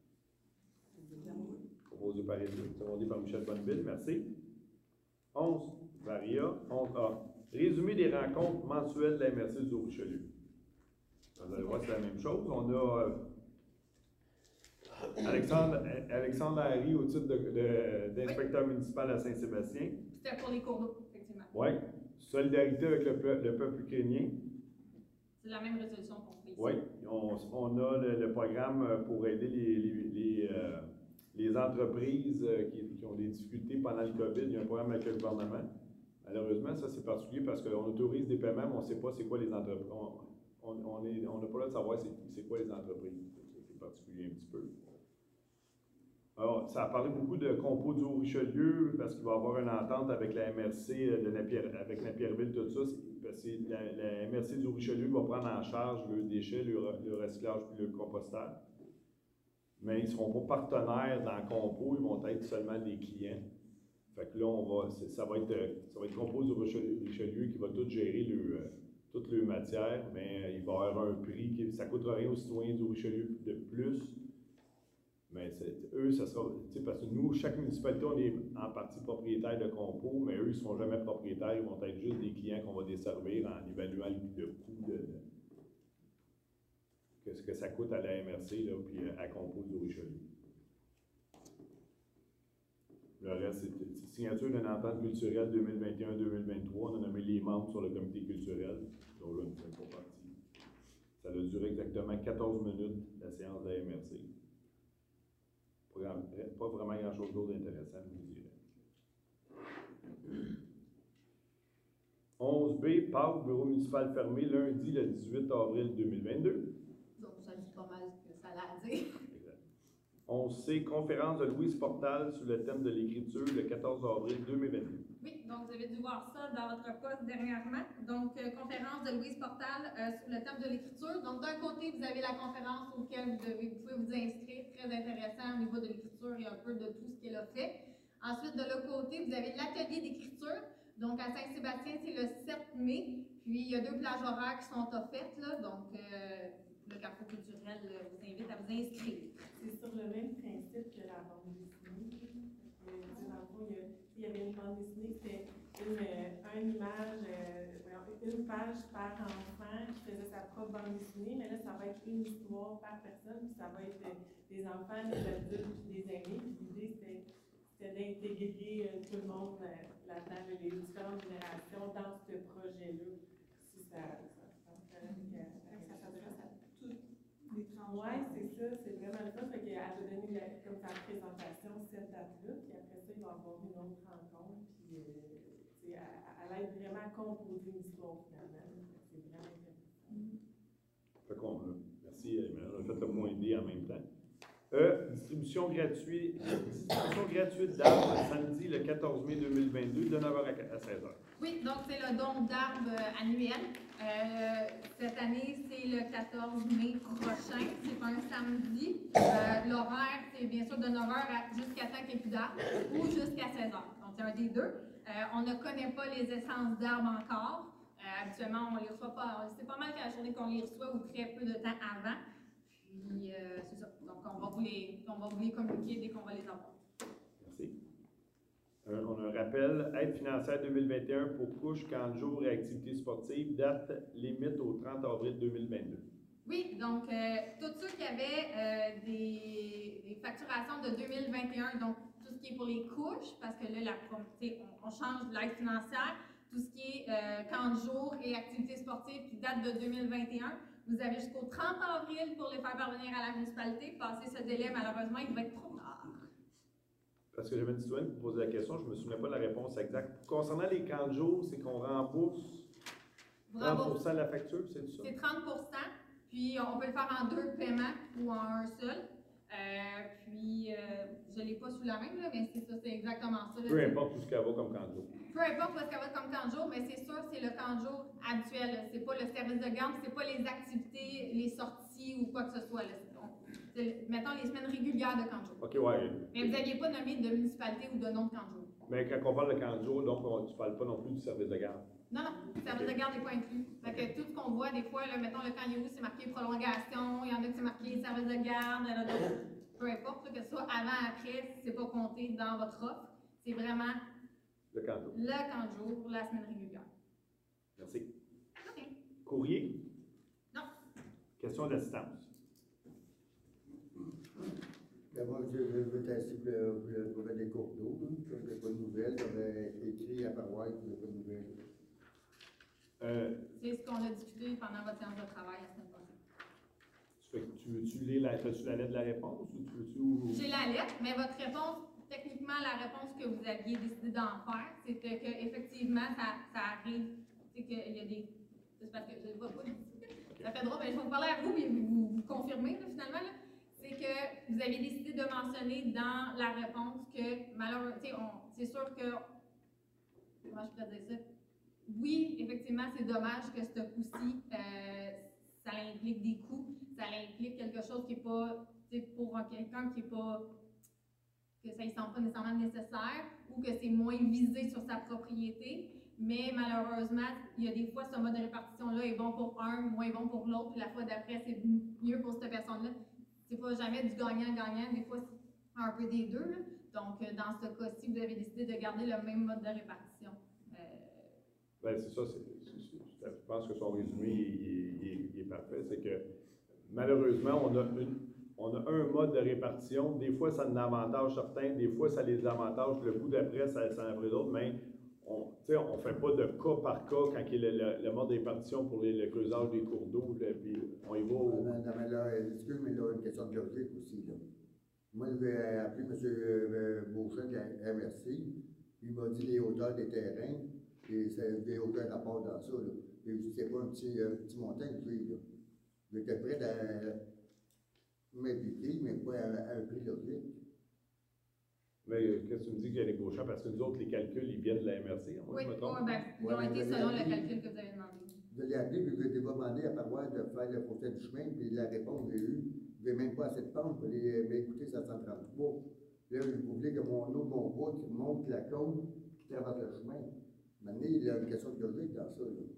Proposé par Édith, secondé par Michel Bonneville, merci. onze, Varia. onze A. Résumé des rencontres mensuelles de la M R C du Haut-Richelieu. Vous allez voir, c'est la même chose. On a euh, Alexandre, Alexandre Harry au titre d'inspecteur oui. municipal à Saint-Sébastien. C'était pour les cours d'eau, effectivement. Oui. Solidarité avec le, peu, le peuple ukrainien. C'est la même résolution qu'on fait ici. Oui. On, on a le, le programme pour aider les, les, les euh, les entreprises qui, qui ont des difficultés pendant le COVID. Il y a un programme avec le gouvernement. Malheureusement, ça c'est particulier parce qu'on autorise des paiements, mais on ne sait pas c'est quoi les entreprises. On n'a on, on pas là de savoir c'est quoi les entreprises. C'est particulier un petit peu. Alors, ça a parlé beaucoup de compos du Haut-Richelieu parce qu'il va y avoir une entente avec la M R C de Napier, avec Napierville, tout ça. Parce que la, la M R C du Haut-Richelieu va prendre en charge le déchet, le, le recyclage et le compostage. Mais ils ne seront pas partenaires dans le compo, ils vont être seulement des clients. Fait que là, on va, ça va être, ça va être Compos du Richelieu qui va tout gérer le, toute leur matière, mais il va y avoir un prix, qui, ça ne coûtera rien aux citoyens du Richelieu de plus. Mais eux, ça sera, parce que nous, chaque municipalité, on est en partie propriétaire de Compos, mais eux, ils ne seront jamais propriétaires, ils vont être juste des clients qu'on va desservir en évaluant le coût de, de ce que ça coûte à la M R C, là, puis à Compos du Richelieu. Le reste, c'est signature d'une entente culturelle deux mille vingt et un deux mille vingt-trois. On a nommé les membres sur le comité culturel, dont là, nous ne sommes pas partis. Ça a duré exactement quatorze minutes, la séance de la M R C. Pas vraiment grand-chose d'autre d'intéressant, je vous dirais. onze B, Pâques, bureau municipal fermé, lundi le dix-huit avril deux mille vingt-deux. Donc, ça dit pas mal ce que ça a à dire. onze C, conférence de Louise Portal sur le thème de l'écriture le quatorze avril deux mille vingt-deux. Oui, donc vous avez dû voir ça dans votre poste dernièrement. Donc, euh, conférence de Louise Portal euh, sur le thème de l'écriture. Donc, d'un côté, vous avez la conférence auquel vous, devez, vous pouvez vous inscrire, très intéressant au niveau de l'écriture et un peu de tout ce qu'elle a fait. Ensuite, de l'autre côté, vous avez l'atelier d'écriture. Donc, à Saint-Sébastien, c'est le sept mai. Puis, il y a deux plages horaires qui sont offertes, là. Donc, euh, le Carrefour culturel euh, vous invite à vous inscrire. C'est sur le même principe que la bande dessinée. Euh, dans le fond, il y, a, il y avait une bande dessinée, c'était une, euh, une image, euh, une page par enfant qui faisait sa propre bande dessinée, mais là, ça va être une histoire par personne, puis ça va être euh, des enfants, des adultes, puis des aînés. Puis l'idée, c'était d'intégrer euh, tout le monde euh, là-dedans, les différentes générations dans ce projet-là. Si ça, ça, ça, ça, ça s'adresse à toutes les tranches. Oui, c'est ça, c'est vraiment le fun. Fait qu'elle a donné la, comme sa présentation cette date-là, puis après ça, il va y avoir une autre rencontre, puis euh, elle, elle aide vraiment à composer une histoire finalement. C'est vraiment intéressant. Fait qu'on, merci, Emmanuel. On a fait le point D en même temps. E, distribution gratuite, distribution gratuite d'arbres samedi le quatorze mai deux mille vingt-deux de neuf heures à seize heures. Oui, donc c'est le don d'arbres euh, annuel. Euh, cette année, c'est le quatorze mai prochain. C'est un samedi. Euh, L'horaire, c'est bien sûr de neuf heures jusqu'à temps qu'il n'y ait plus d'arbres ou jusqu'à seize heures. Donc, c'est un des deux. Euh, on ne connaît pas les essences d'arbres encore. Euh, habituellement, on les reçoit pas. C'est pas mal qu'à la journée qu'on les reçoit ou très peu de temps avant. Puis, euh, c'est ça. Donc, on va vous les, on va vous les communiquer dès qu'on va les avoir. Merci. Euh, on a un rappel, aide financière deux mille vingt et un pour couches, camps de jour et activités sportives, date limite au trente avril deux mille vingt-deux. Oui, donc euh, tous ceux qui avaient euh, des, des facturations de deux mille vingt et un, donc tout ce qui est pour les couches, parce que là, la, on, on change l'aide financière, tout ce qui est euh, camp de jour et activités sportives qui date de deux mille vingt et un, vous avez jusqu'au trente avril pour les faire parvenir à la municipalité. Passé ce délai, malheureusement, il va être trop tard. Parce que j'avais une citoyenne qui posait la question, je ne me souviens pas de la réponse exacte. Concernant les camps de jour, c'est qu'on rembourse trente pour cent de la facture, c'est ça? C'est trente pour cent, puis on peut le faire en deux paiements ou en un seul. Euh, puis, euh, je ne l'ai pas sous la main, là, mais c'est ça, c'est exactement ça. Là, Peu importe tout ce qu'elle va comme camp de jour. Peu importe ce qu'elle va comme camp de jour, mais c'est sûr c'est le camp de jour habituel. C'est pas le service de garde, c'est pas les activités, les sorties ou quoi que ce soit. Là. C'est, mettons, les semaines régulières de camp de jour. OK, ouais. Mais vous n'aviez pas nommé de municipalité ou de nom de camp de jour. Mais quand on parle de camp de jour, donc on, tu ne parles pas non plus du service de garde. Non, non, le service de garde n'est pas inclus. Fait que tout ce qu'on voit, des fois, là, mettons le camp Yahoo, c'est marqué prolongation, il y en a qui c'est marqué service de garde, là, là, peu importe, là, que ce soit avant, après, c'est pas compté dans votre offre. C'est vraiment Le camp de jour. le camp de jour, la semaine régulière. Merci. OK. Courrier? Non. Question d'assistance. Moi, je veux tester pour le des cours d'eau, je n'ai pas de nouvelles, j'avais écrit à paroisse, je n'ai pas de nouvelles. Euh, C'est ce qu'on a discuté pendant votre séance de travail la semaine passée. tu, fais, tu veux-tu lire la, as-tu la lettre de la réponse ou tu veux-tu... Ou... J'ai la lettre, mais votre réponse, techniquement, la réponse que vous aviez décidé d'en faire, c'était qu'effectivement, ça, ça arrive, c'est qu'il y a des... C'est parce que je ne vois pas, ça fait drôle, mais je vais vous parler à vous et vous, vous confirmez, là, finalement, là. C'est que vous avez décidé de mentionner dans la réponse que, malheureusement, c'est sûr que, comment je pourrais dire ça? Oui, effectivement, c'est dommage que ce coup-ci, euh, ça implique des coûts, ça implique quelque chose qui n'est pas, pour quelqu'un qui n'est pas, que ça ne semble pas nécessairement nécessaire ou que c'est moins visé sur sa propriété. Mais malheureusement, il y a des fois, ce mode de répartition-là est bon pour un, moins bon pour l'autre, puis la fois d'après, c'est mieux pour cette personne-là. C'est pas jamais du gagnant-gagnant, des fois c'est un peu des deux. Là. Donc, dans ce cas-ci, vous avez décidé de garder le même mode de répartition. Euh... Bien, c'est ça, c'est, c'est, c'est, je pense que son résumé il, il, il est parfait. C'est que malheureusement, on a, une, on a un mode de répartition. Des fois, ça en avantage certains, des fois, ça les avantage. Le coup d'après, ça, ça en après d'autres, mais on ne fait pas de cas par cas quand il y a le, le, le mode de répartition pour les, le creusage des cours d'eau, puis on y va au... Non, non, mais là, excuse, mais là, une question de logique aussi, là. Moi, je vais appeler M. Beauchamp de la M R C, il m'a dit les hauteurs des terrains, et c'est des hauteurs rapport dans ça, là. Et c'est pas un petit, un petit montant que j'ai, là. J'étais prêt à m'impliquer, mais pas à, à un prix logique. Mais qu'est-ce que tu me dis qu'il y a les Beauchamp? Parce que nous autres, les calculs, ils viennent de la M R C, moi, oui, je me trompe. Oui, ben, ils ont ouais, été selon le calcul que vous avez demandé. Je l'ai appelé, puis je l'ai demandé à paroisse de faire le procès du chemin, puis la réponse que j'ai eue, je n'ai même pas assez de pente pour les m'écouter ça cent trente-trois. Là, vous voulez que mon eau de mon bois qui monte la côte, qui traverse le chemin. Maintenant, il y a une question de logique dans ça, là.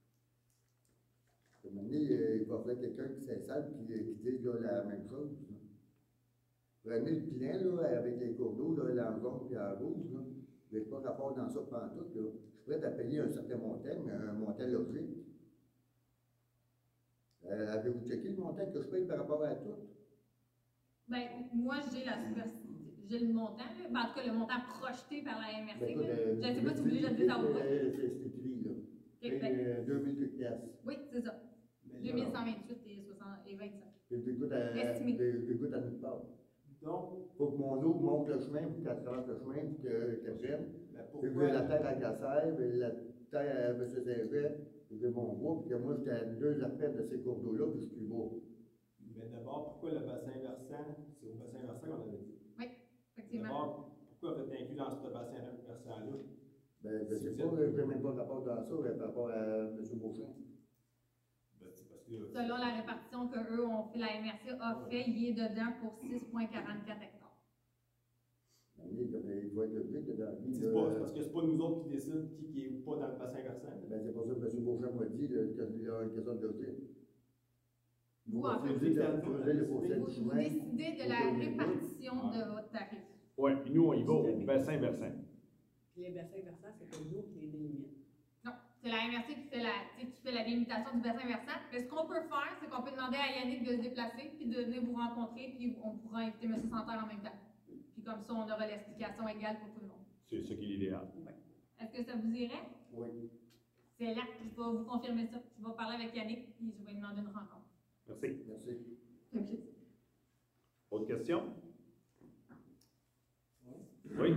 Maintenant, il va falloir quelqu'un qui s'installe et qui, qui dise là, la même chose. Là. Prenez le plein là, avec les cours d'eau, là, en jaune et en rouge, là. Vous n'avez pas rapport dans ça pantoute, là. Je suis prêt à payer un certain montant, mais un montant logique. Euh, avez-vous checké le montant que je paye par rapport à tout? Bien, moi, j'ai la superficie, j'ai le montant, là. Ben, en tout cas, le montant projeté par la M R C. Ben, écoute, euh, je ne sais pas si vous voulez que je le dise à vous. euh, C'est écrit, là. Okay, ben, deux mille piastres. Oui, c'est ça. deux mille cent vingt-huit et, soixante et vingt-cinq. J'écoute à, Estimé. j'écoute à nulle part. Donc, il faut que mon eau monte le chemin, pour qu'elle traverse le chemin, pour qu'elle prenne. Puis que la terre à Cassaire, puis la terre à M. Saint-Jean, puis que mon bois, puis que moi, j'étais à deux arpèges de ces cours d'eau-là, puis je suis plus beau. Mais d'abord, pourquoi le bassin versant c'est au bassin versant qu'on avait dit. Effectivement. D'abord, pourquoi vous êtes inclus dans ce bassin versant-là? Ben, je Si sais vous pas, êtes- je n'ai même pas rapport dans ça, mais par rapport à M. Beauchamp. Ben, c'est parce que. Selon la répartition que eux ont fait, la M R C a fait, il est dedans pour six virgule quarante-quatre hectares. Ben, il comme il doit être le but dedans. Lui, C'est là, pas, c'est parce que c'est pas nous autres qui décident qui, qui est ou pas dans le bassin versant. Ben, c'est pour ça que M. Beauchamp m'a dit là, qu'il y a une question de dossier. Vous, en fait, refusez de creuser le fossé Vous, de vous chemin. décidez de la répartition de votre tarif. Oui, puis nous, on y va au bassin versant. Puis les bassins versants, c'est pas nous qui les délimite. Non, c'est la M R C qui fait la, tu sais, qui fait la délimitation du bassin versant. Mais ce qu'on peut faire, c'est qu'on peut demander à Yannick de se déplacer, puis de venir vous rencontrer, puis on pourra inviter M. Santerre en même temps. Puis comme ça, on aura l'explication égale pour tout le monde. C'est ce qui est l'idéal. Est-ce que ça vous irait? Oui. C'est là, je vais vous confirmer ça. Je vais parler avec Yannick, puis je vais lui demander une rencontre. Merci. Merci. Ok. Autre question? Oui.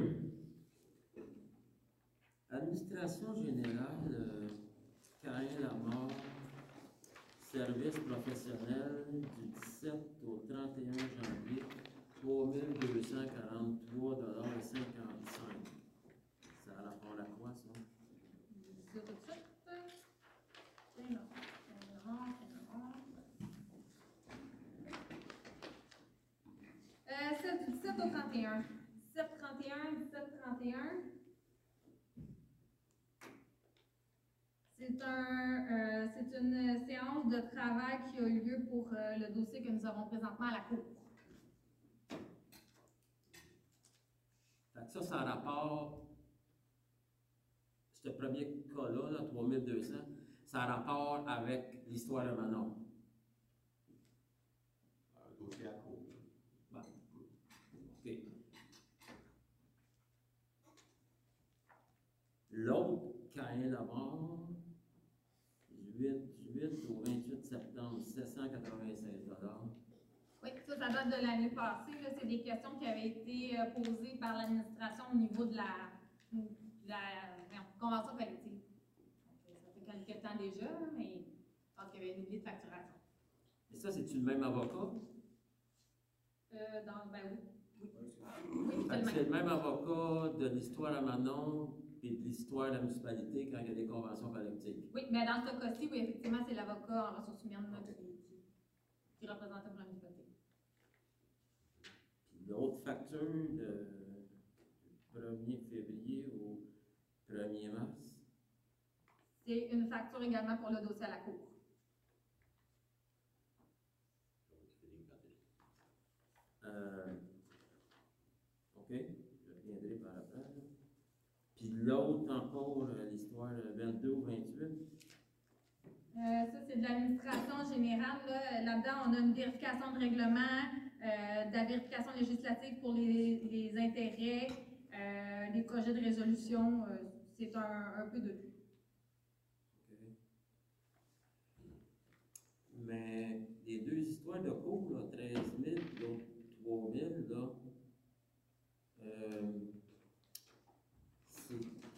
Administration générale, euh, Caïn Lamar, service professionnel du dix-sept au trente et un janvier, trois mille deux cent quarante-trois dollars et cinquante-cinq. Ça a rapport à quoi, ça? Je vous dis ça tout de suite. C'est long, c'est long, c'est long. Euh, c'est du dix-sept au trente et un. dix-sept trente et un, dix-sept trente et un. C'est un, euh, c'est une séance de travail qui a eu lieu pour euh, le dossier que nous avons présentement à la Cour. Fait que ça, ça a rapport, ce premier cas-là, là, trois mille deux cents, ça a rapport avec l'histoire de Manon. Un dossier à court. Bon. OK. L'autre, Caïn Lamar, huit au vingt-huit septembre, sept cent quatre-vingt-seize dollars. Oui, ça, ça date de l'année passée. là. C'est des questions qui avaient été euh, posées par l'administration au niveau de la, de la non, convention collective. Donc, ça fait quelques temps déjà, mais je pense qu'il y avait une oubli de facturation. Et ça, c'est-tu le même avocat? Euh, dans, ben oui. Oui, Fait oui c'est que le c'est même. le même avocat de l'histoire à Manon et de l'histoire de la municipalité quand il y a des conventions collectives. Oui, mais dans ce cas-ci, oui, effectivement, c'est l'avocat en ressources humaines là, qui, qui, qui représentait pour la municipalité. Puis l'autre facture de premier février au premier mars. C'est une facture également pour le dossier à la Cour. Euh, OK, je reviendrai par après. là. Puis l'autre encore, euh, l'histoire euh, vingt-deux au vingt-huit. Euh, ça, c'est de l'administration générale. Là. Là-dedans, on a une vérification de règlement, euh, de la vérification législative pour les, les intérêts, euh, des projets de résolution. Euh, c'est un, un peu de tout. OK. Mais les deux histoires de cours, là, treize mille et l'autre trois mille, là, euh, c'est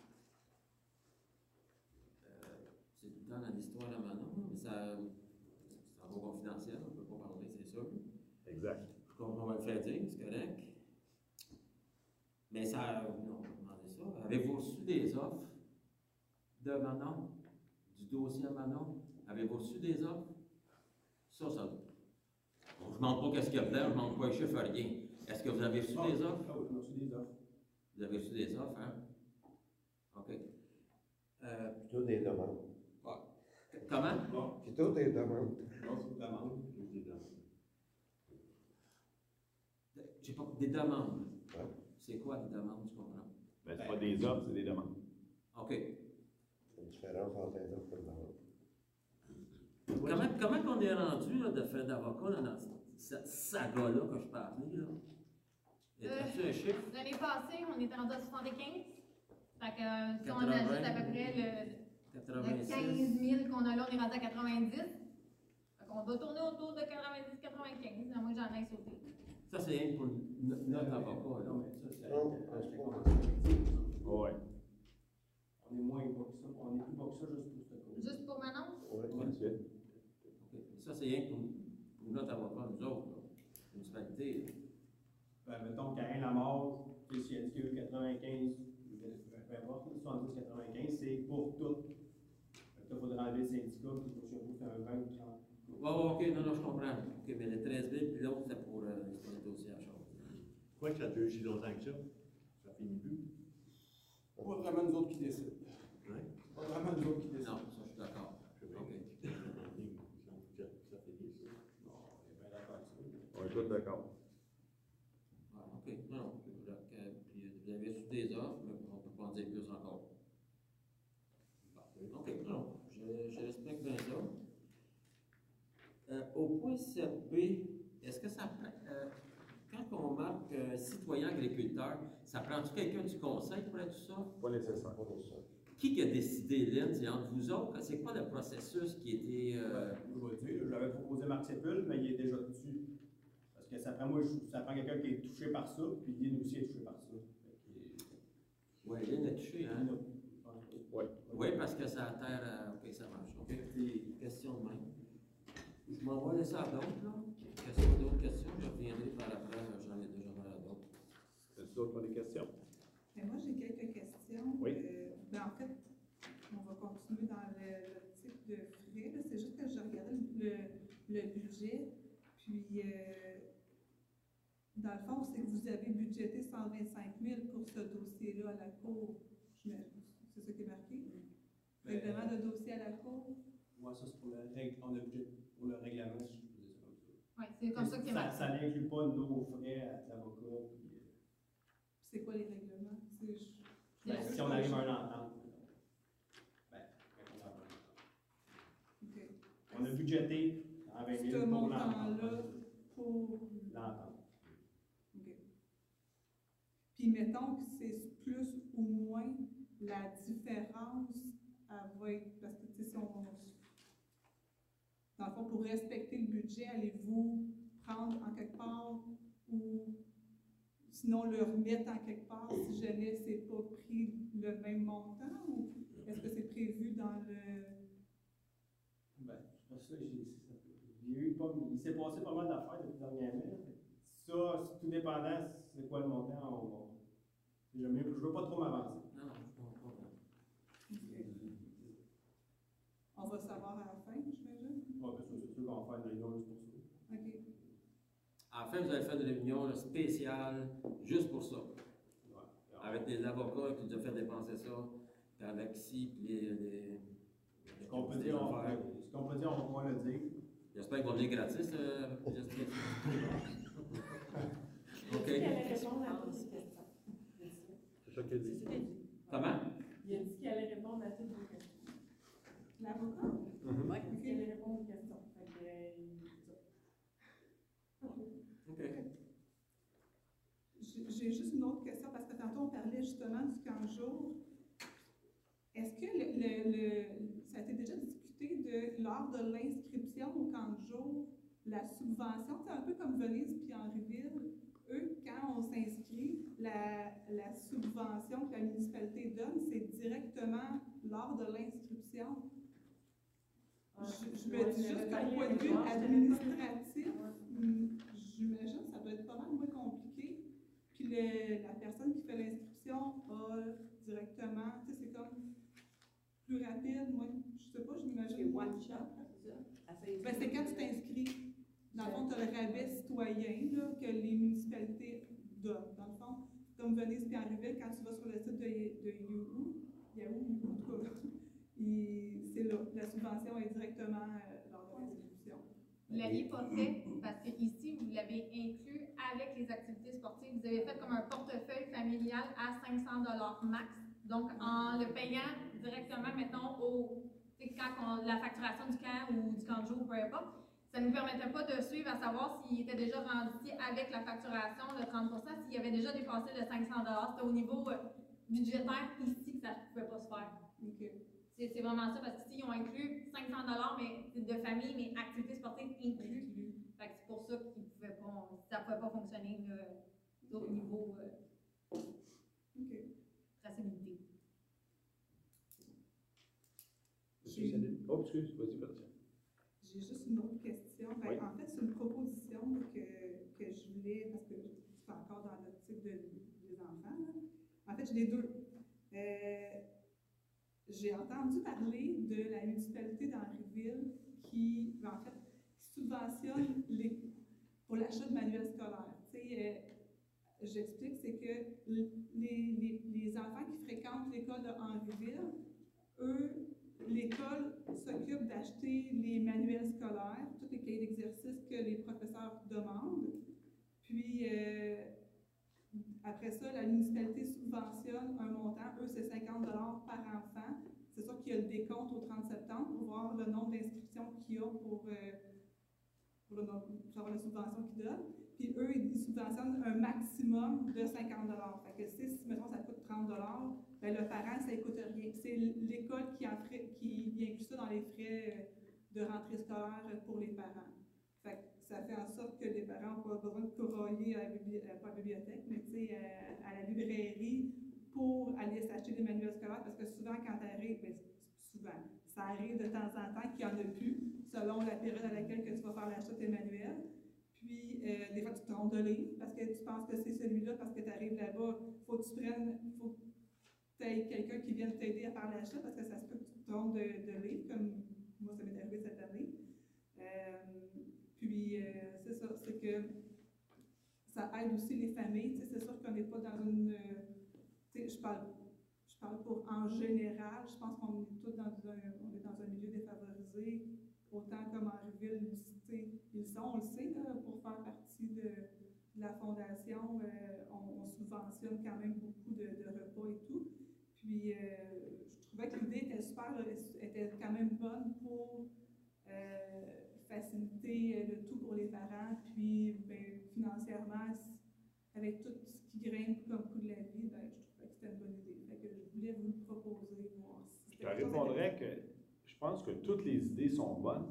euh, c'est tout le temps dans l'histoire de Manon, mais ça, c'est en voie confidentielle, on ne peut pas parler, c'est sûr. Exact. Je comprends, on va le faire dire, c'est correct. Mais ça, non, demandez ça. Avez-vous reçu des offres de Manon, du dossier à Manon? Avez-vous reçu des offres? Ça, ça. Bon, je ne demande pas qu'est-ce qu'il y a dedans, je ne demande pas les chiffres, rien. Est-ce que vous avez reçu des offres? Ah oui, on a reçu des offres. Vous avez reçu des offres, hein? OK. Euh, Plutôt des demandes. ouais. Comment? Non, Plutôt des demandes. non, c'est une demande. Des demandes. J'ai pas des demandes. Ouais. C'est quoi des demandes, tu comprends? Ben, c'est pas des offres, c'est des demandes. OK. C'est une différence entre un offre et une demande. Comment, comment qu'on est rendu là, de faire d'avocat dans cette saga-là que je parlais, là? Y a-t-il un chiffre? L'année passée, on était rendu à soixante-quinze. Fait que euh, si on quatre-vingts. ajoute à peu près le, le quatre-vingt-six. quinze mille qu'on a là, on est rendu à quatre-vingt-dix. Fait qu'on va tourner autour de quatre-vingt-dix quatre-vingt-quinze. Moi, j'en ai sauté. Ça, c'est rien pour no- notre avocat, là. Non, mais ça, c'est Non, avec c'est les pas- conventions collectives. Ouais. On est moins bas que ça. On est plus bas que ça juste pour ce cause. Juste pour Manon? Oui. Ensuite. OK. Ça, c'est rien pour, pour notre avocat, nous autres, là. municipalité. Ben, mettons, Karine Lamarche, si elle dit qu'il y a eu quatre-vingt-quinze, peu importe, soixante-dix quatre-vingt-quinze, c'est pour tout. Il faudrait enlever le syndicat, puis pour chez vous, c'est un vingt ou trente. Oh, ok, non, non, je comprends. Ok, mais les treize mille, puis l'autre, c'était pour euh, les dossiers à charge. Pourquoi que ça dure si longtemps que ça? Ça finit plus. Pas vraiment nous autres qui décident. Ouais. Pas vraiment nous autres qui décident. Non, ça, je suis d'accord. Je sais bien, Ok. mais ça, ça finit ça. Non, on est bien d'accord avec ça. On est tous d'accord. Ah, ok, non, non. Puis, donc, euh, puis vous avez reçu des offres, mais on ne peut pas en dire plus encore. Bon, ok, non, je, je respecte bien ça. Euh, au point sept B, est-ce que ça prend, euh, quand on marque euh, citoyen agriculteur, ça prend-tu quelqu'un du conseil pour être tout ça? Pas nécessaire. Pas pour ça. Qui qui a décidé, Lynn? C'est entre vous autres? C'est quoi le processus qui était. Euh... Je vais le dire, j'avais proposé Marc Sépul, mais il est déjà dessus. Parce que ça prend, moi, je- ça prend quelqu'un qui est touché par ça, puis Lynn aussi est touché par ça. Oui, Lynn a touché, hein? Oui. Oui, parce que ça a terre à... Ok, ça marche. Ok, puis question de même. Je m'en vais laisser à d'autres, là. Question d'autres questions, je reviendrai par après, j'en ai déjà mal à d'autres. Est-ce d'autres qui ont des questions? Mais moi, j'ai quelques questions. Oui. Euh, ben, en fait, on va continuer dans le, le type de frais. là. C'est juste que je regardais le, le budget, puis euh, dans le fond, c'est que vous avez budgété cent vingt-cinq mille pour ce dossier-là à la Cour. Je me- C'est ça qui est marqué? Règlement de dossier à la Cour? Moi, ça, c'est pour le, règle- on a budget pour le règlement, si je peux dire ça comme ça. Oui, c'est comme ça qu'il y a Ça, marqué. ça n'inclut pas nos frais d'avocat. puis, euh, C'est quoi les règlements? C'est- je- je- ben, je- si on arrive à un entente. Ben, ben, on arrive à un entente. OK. On a budgété en vingt mille Ce pour montant-là l'entente. pour... L'entente. OK. Puis mettons que c'est plus ou moins la différence avec, parce que tu sais, si on, dans le fond, pour respecter le budget, allez-vous prendre en quelque part ou sinon le remettre en quelque part si jamais c'est pas pris le même montant ou est-ce que c'est prévu dans le... Ben, c'est pas ça, j'ai, c'est ça. Il y a eu pas, il s'est passé pas mal d'affaires depuis dernièrement. Ça, c'est tout dépendant, c'est quoi le montant, on va. Je ne veux pas trop m'avancer. Non, non, je comprends pas. On va savoir à la fin, j'imagine? Ouais, ben, ça, c'est sûr qu'on va faire une réunion juste pour ça. OK. À la fin, vous avez fait une réunion là, spéciale juste pour ça. Ouais. Avec des avocats qui nous ont fait dépenser ça, puis avec si, puis les. les Ce qu'on peut dire, on va, ce qu'on peut dire, on va pouvoir le dire. J'espère qu'ils vont venir gratis, euh, j'espère. OK. Il a dit qu'elle allait répondre à toutes vos questions. C'est ça qu'elle dit. Comment? Il a dit qu'il allait répondre à toutes vos questions. L'avocat? Mm-hmm. Oui. Il a dit qu'il allait répondre aux questions. Fait que, euh, c'est ça. OK. J'ai j'ai juste une autre question parce que tantôt on parlait justement du camp de jour. Est-ce que le, le, le- ça a été déjà discuté de lors de l'inscription au camp de jour, la subvention, c'est un peu comme Venise puis Henryville, eux, quand on s'inscrit, la, la subvention que la municipalité donne, c'est directement lors de l'inscription. Je, je me dis juste qu'un point de vue administratif, hum, j'imagine que ça doit être pas mal moins compliqué. Puis le- la personne qui fait l'inscription a directement, tu sais, c'est comme plus rapide. Moi, je sais pas, je C'est m'imagine. one shot, c'est ça? À s'inscrire. Ben, c'est quand tu t'inscris. Dans le fond, tu as le rabais citoyen là, que les municipalités donnent. Dans le fond, comme Venise et Henryville, quand tu vas sur le site de, de Yahoo, Yahoo, en tout cas, il- c'est là. La subvention est directement euh, lors de l'inscription. Vous ne l'aviez pas fait parce que ici, vous l'avez inclus avec les activités sportives. Vous avez fait comme un portefeuille familial à cinq cents dollars max. Donc, en le payant directement, mettons, au, tu sais, quand on- la facturation du camp ou du camp de jour, peu importe, ça ne nous permettait pas de suivre à savoir s'il était déjà rendu ici avec la facturation, le trente pour cent, s'il avait déjà dépassé le cinq cents dollars. C'était au niveau euh, budgétaire ici que ça ne pouvait pas se faire. OK. C'est c'est vraiment ça, parce qu'ici, ils ont inclus cinq cents dollars mais c'est de famille, mais activités sportives inclus. Fait que c'est pour ça qu'ils pouvaient pas, ça ne pouvait pas fonctionner là, au niveau euh, OK. traçabilité. Monsieur Sadine. Oh, excuse, vas-y, Patricia. J'ai juste une autre question. Ben, Oui. En fait, c'est une proposition que, que je voulais, parce que c'est encore dans l'optique de, des enfants, là. En fait, j'ai les deux. Euh, j'ai entendu parler de la municipalité d'Henryville qui, ben, en fait, qui subventionne les, pour l'achat de manuels scolaires. Tu sais, euh, j'explique, c'est que les, les, les enfants qui fréquentent l'école de Henryville, eux, l'école s'occupe d'acheter les manuels scolaires, tous les cahiers d'exercice que les professeurs demandent. Puis, euh, après ça, la municipalité subventionne un montant. Eux, c'est cinquante dollars par enfant. C'est sûr qu'il y a le décompte au trente septembre pour voir le nombre d'inscriptions qu'il y a pour, euh, pour, le, pour savoir la subvention qu'ils donnent. Puis eux, ils subventionnent un maximum de cinquante dollars. Fait que si, si mettons, ça coûte trente dollars, ben le parent, ça ne coûte rien. C'est l'école qui, en frais, qui inclut ça dans les frais de rentrée scolaire pour les parents. Fait que ça fait en sorte que les parents n'ont pas besoin de courailler à la, bibli euh, pas à la bibliothèque, mais à, à la librairie pour aller s'acheter des manuels scolaires, parce que souvent, quand tu arrives, ben, souvent, ça arrive de temps en temps qu'il n'y en a plus, selon la période à laquelle que tu vas faire l'achat de tes manuels. Puis, euh, des fois, tu te trompes de livre parce que tu penses que c'est celui-là, parce que tu arrives là-bas, il faut que tu prennes, faut que tu aies quelqu'un qui vienne t'aider à faire l'achat, parce que ça se peut que tu te trompes de, de livre, comme moi, ça m'est arrivé cette année. Euh, puis, euh, c'est ça, c'est que ça aide aussi les familles. C'est sûr qu'on n'est pas dans une... Tu sais, je parle, je parle pour en général, je pense qu'on est tous dans un, on est dans un milieu défavorisé, autant comme Henryville, ils sont, on le sait, là, pour faire partie de, de la fondation, euh, on, on subventionne quand même beaucoup de, de repas et tout. Puis, euh, je trouvais que l'idée était super, était quand même bonne pour euh, faciliter le tout pour les parents. Puis, ben, financièrement, avec tout ce qui grimpe comme coût de la vie, ben, je trouvais que c'était une bonne idée. Fait que je voulais vous le proposer, voir si je te répondrais que je pense que toutes les idées sont bonnes.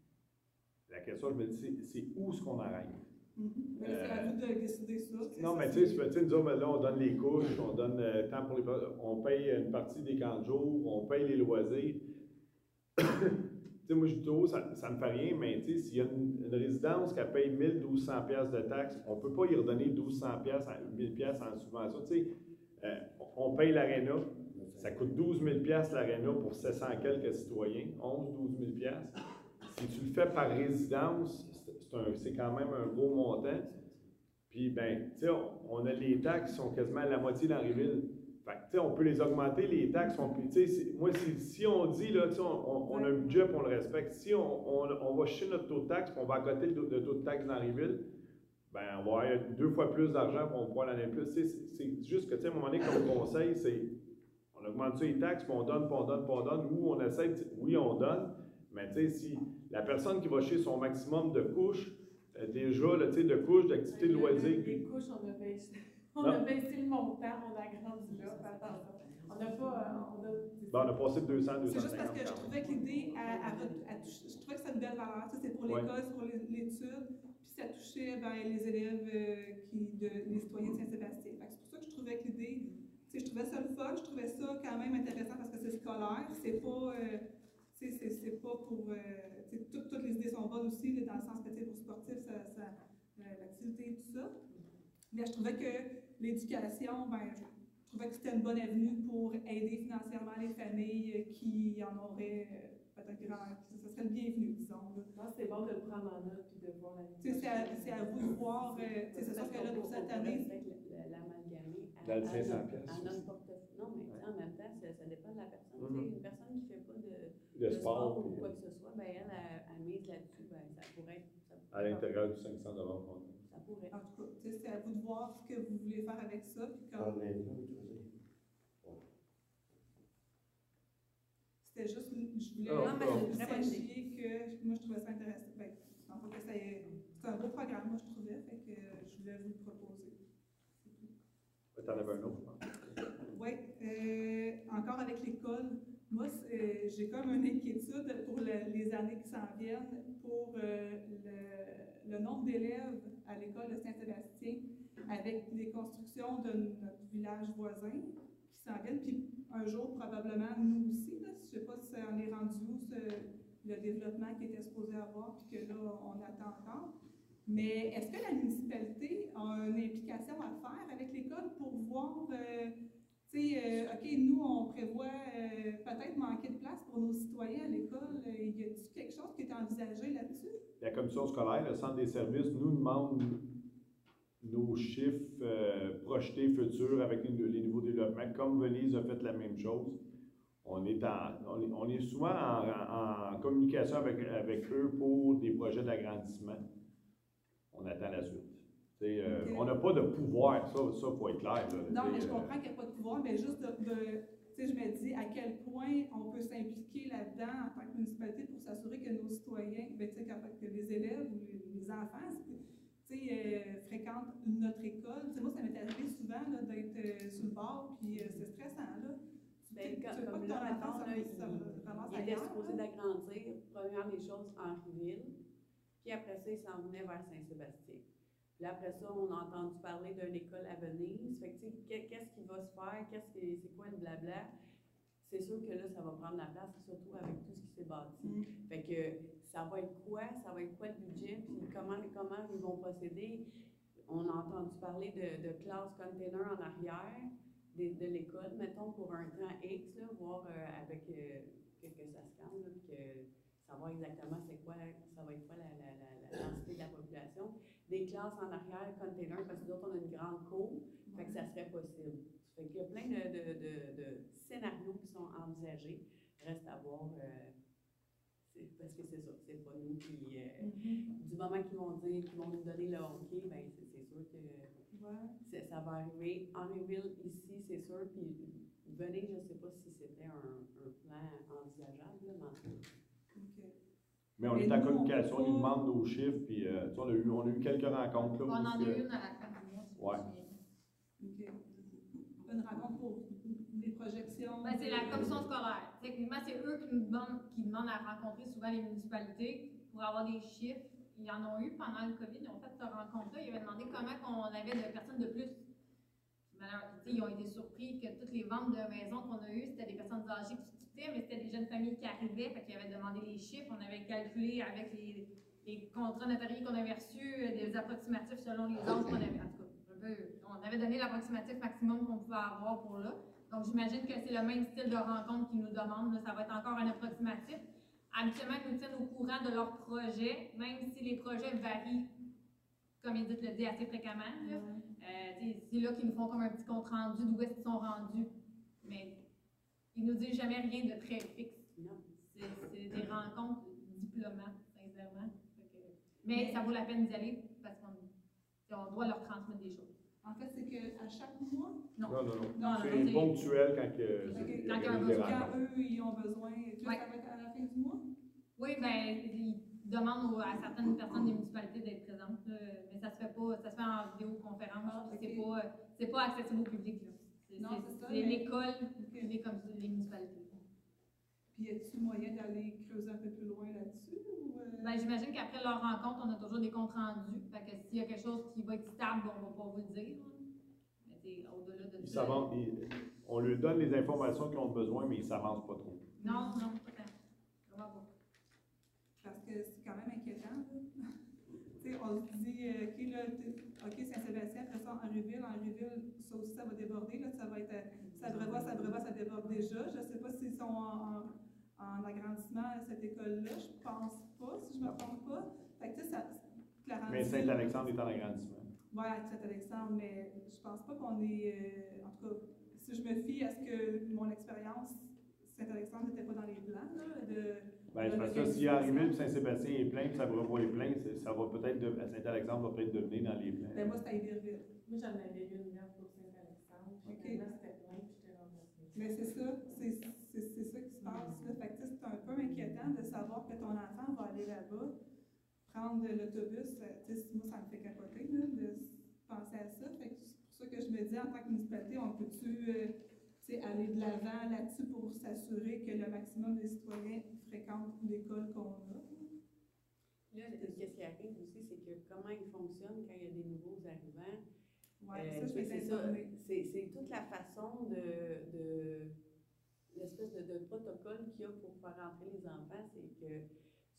La question, je me dis, c'est où est-ce qu'on arrête? Mm-hmm. Mais euh, c'est à vous de décider ça. Non, ça, mais tu sais, tu nous dire, ben là, on donne les couches, on donne euh, temps pour les... On paye une partie des camps de jour, on paye les loisirs. Tu sais, moi, je dis tout, ça, ça me fait rien, mais tu sais, s'il y a une, une résidence qui paye mille douze cents piastres de taxes, on ne peut pas y redonner douze cents piastres, mille piastres en subvention. Tu sais, euh, on paye l'aréna, ça coûte douze mille piastres l'aréna pour sept cents quelques citoyens, onze douze mille piastres. Si tu le fais par résidence, c'est quand même un gros montant. Puis, ben, tu sais, on, on a les taxes qui sont quasiment à la moitié d'Henryville. Fait que, tu sais, on peut les augmenter, les taxes. On peut, tu sais, moi, si, si on dit, là, tu sais, on, on a un budget et on le respecte, si on, on, on va chercher notre taux de taxe, puis on va accoter le, le taux de taxe d'Henryville, ben, on va avoir deux fois plus d'argent, puis on va pouvoir l'année plus. C'est juste que, tu sais, à un moment donné, comme conseil, c'est, on augmente les taxes, puis on donne, puis on donne, puis on donne, ou on essaie, oui, on donne, mais tu sais, si la personne qui va chez son maximum de couches, euh, déjà, là, tu sais, de couches, d'activités de loisirs. Les couches, on a baissé, on a baissé le montant, on a agrandi là, on n'a pas, on a... Bon, on a passé de deux cents à deux cent cinquante. C'est juste parce que je trouvais que l'idée, je trouvais que c'était une belle valeur, c'est pour l'école, ouais. C'est pour l'étude, puis ça touchait ben, les élèves, euh, qui, de, les citoyens de Saint-Sébastien. C'est pour ça que je trouvais que l'idée, je trouvais ça le fun, je trouvais ça quand même intéressant parce que c'est scolaire, c'est pas... Euh, c'est pas pour... Euh, tout, toutes les idées sont bonnes aussi, là, dans le sens que pour sportif, ça, ça, euh, l'activité et tout ça. Mais je trouvais que l'éducation, ben, je trouvais que c'était une bonne avenue pour aider financièrement les familles qui en auraient euh, peut-être grand... Ça serait le bienvenu, disons. Non, c'est bon de le prendre en note et de voir la... C'est à, à vous de voir... Euh, c'est sûr que là, pour cette année... L'amalgamer à, à, à, à notre portefeuille. Non, mais ouais. En même temps, ça, ça dépend de la personne. Mm-hmm. Une personne qui ne fait pas de, de de sport, sport ou quoi que ce soit, ben, elle, elle, elle mise là-dessus, ben, ça pourrait être... Ça pourrait à l'intérieur du cinq cents dollars. Ça pourrait. En tout cas, c'est à vous de voir ce que vous voulez faire avec ça. Puis comme... C'était juste, je voulais oh, vraiment oh. que vous sachiez que moi, je trouvais ça intéressant. Ben, en fait, c'est un beau programme, moi, je trouvais, fait que je voulais vous le proposer. Tu en avais un autre, oui. Euh, encore avec l'école, moi, euh, j'ai comme une inquiétude pour le, les années qui s'en viennent pour euh, le, le nombre d'élèves à l'école de Saint-Sébastien avec les constructions de notre village voisin qui s'en viennent. Puis un jour, probablement, nous aussi, là, je ne sais pas si on est rendu où, ce, le développement qui était supposé avoir, puis que là, on attend encore. Mais est-ce que la municipalité a une implication à faire avec l'école pour voir, euh, tu sais, euh, OK, nous, on prévoit euh, peut-être manquer de place pour nos citoyens à l'école. Euh, y a-t-il quelque chose qui est envisagé là-dessus? La commission scolaire, le centre des services, nous demande nos chiffres euh, projetés futurs avec les, les nouveaux développements, comme Venise a fait la même chose. On est, en, on est, on est souvent en, en, en communication avec, avec eux pour des projets d'agrandissement. On attend la suite. Euh, okay. On n'a pas de pouvoir, ça, ça faut être clair. Là, non, mais je euh, comprends qu'il n'y a pas de pouvoir, mais juste de, de je me dis à quel point on peut s'impliquer là-dedans en tant que municipalité pour s'assurer que nos citoyens, ben, que les élèves ou les, les enfants, euh, fréquentent notre école. T'sais, moi, ça m'est arrivé souvent d'être euh, sur le bord, puis euh, c'est stressant. Là. Ben, tu comme, veux pas comme que là, ton enfant là, se il, ramasse il était ailleurs, supposé là. d'agrandir, première des choses, Henryville, puis après ça, il s'en venait vers Saint-Sébastien. Puis après ça, on a entendu parler d'une école à Venise. Fait que, tu sais, qu'est-ce qui va se faire, qu'est-ce qui, c'est quoi le blabla? C'est sûr que là, ça va prendre la place, surtout avec tout ce qui s'est bâti. Mm. Fait que ça va être quoi? Ça va être quoi le budget? Puis comment, comment ils vont procéder? On a entendu parler de, de classe container en arrière de, de l'école, mettons, pour un temps X, là, voir euh, avec euh, que, que ça se calme, là, puis que savoir exactement c'est quoi, ça va être quoi la, la, la, la densité de la population. Des classes en arrière, container, parce que nous autres, on a une grande cour, fait que ça serait possible. Fait qu'il y a plein de, de, de, de scénarios qui sont envisagés. Reste à voir, euh, parce que c'est ça, c'est pas nous qui, euh, mm-hmm. du moment qu'ils vont dire, qu'ils vont nous donner le OK, ben c'est sûr que ouais. ça va arriver. Henryville, ici, c'est sûr, puis venez, je ne sais pas si c'était un, un plan envisageable, là, mais okay. Mais on mais est en communication, on nous demande nos chiffres, puis euh, on, a eu, on a eu quelques rencontres. Là, on en a que... eu une à la fin du mois. Ouais. Okay. Une rencontre pour des projections? Ben, c'est la commission scolaire. Techniquement, c'est eux qui nous demandent, qui demandent à rencontrer souvent les municipalités pour avoir des chiffres. Ils en ont eu pendant le COVID, ils ont fait cette rencontre-là. Ils avaient demandé comment on avait de personnes de plus. Ils ont été surpris que toutes les ventes de maisons qu'on a eues, c'était des personnes âgées qui quittaient, mais c'était des jeunes familles qui arrivaient. Fait qu'ils avaient demandé les chiffres. On avait calculé avec les, les contrats notariés qu'on avait reçus, des approximatifs selon les âges qu'on avait. En tout cas, on avait donné l'approximatif maximum qu'on pouvait avoir pour là. Donc, j'imagine que c'est le même style de rencontre qu'ils nous demandent. Là, ça va être encore un approximatif. Habituellement, ils nous tiennent au courant de leurs projets, même si les projets varient, comme Edith le dit, assez fréquemment. Là. Euh, c'est là qu'ils nous font comme un petit compte rendu d'où est-ce qu'ils sont rendus. Mais ils nous disent jamais rien de très fixe. C'est des rencontres diplômantes, sincèrement. Que, mais, mais ça vaut la peine d'y aller parce qu'on doit leur transmettre des choses. En fait, c'est qu'à chaque mois? Non. Non, non, non. non c'est ponctuel quand, que, okay. quand, quand, quand, quand eux, ils ont besoin. Tu ouais. Ça va être à la fin du mois? Oui, bien, ils demandent aux, à certaines personnes des municipalités d'être présentes, là, mais ça se fait pas, ça se fait en vidéoconférence. Ah, okay. C'est pas, c'est pas accessible au public. C'est mais... l'école, okay. les, comme les municipalités. Puis, y a-t-il moyen d'aller creuser un peu plus loin là-dessus? Euh... Ben, j'imagine qu'après leur rencontre, on a toujours des comptes rendus. Fait que s'il y a quelque chose qui va être stable, on va pas vous le dire. Mais au-delà de ça. Il, on leur donne les informations qu'ils ont besoin, mais ils ne s'avancent pas trop. Non, non, pas tant. Vraiment pas. Parce que c'est quand même inquiétant. On se dit, euh, OK, là, OK, Saint-Sébastien, après ça, Henryville, Henryville, ça aussi, ça va déborder. Là, ça va être Saint-Brevois, Saint-Brevois, ça déborde déjà. Je ne sais pas s'ils sont en, en, en agrandissement à cette école-là. Je ne pense pas, si je ne me trompe pas. Fait que, ça, Clarence, mais Saint-Alexandre est en agrandissement. Oui, Saint-Alexandre, mais je ne pense pas qu'on est. Euh, en tout cas, si je me fie à ce que mon expérience, Saint-Alexandre n'était pas dans les plans. Là, de, ben, c'est parce que si Henryville Saint-Sébastien est plein, puis Saint-Brevois est plein, ça va peut-être, Saint-Alexandre va peut-être devenir dans les plans. Ben, moi, c'était Iberville. Moi, j'en avais eu une merde pour Saint-Alexandre. OK. Là, c'était plein, puis j'étais remplacée. Mais c'est ça, c'est ça qui se passe. Là. Fait que c'est un peu inquiétant de savoir que ton enfant va aller là-bas, prendre l'autobus. Moi, ça me fait capoter là, de penser à ça. Fait que c'est pour ça que je me dis, en tant que municipalité, on peut-tu euh, aller de l'avant là-dessus pour s'assurer que le maximum des citoyens fréquentent l'école qu'on a? Là, qu'est-ce qui arrive aussi, c'est que comment ils fonctionnent quand il y a des nouveaux arrivants. Oui, euh, ça, je vais t'informer. C'est toute la façon de, de l'espèce de, de protocole qu'il y a pour faire rentrer les enfants, c'est que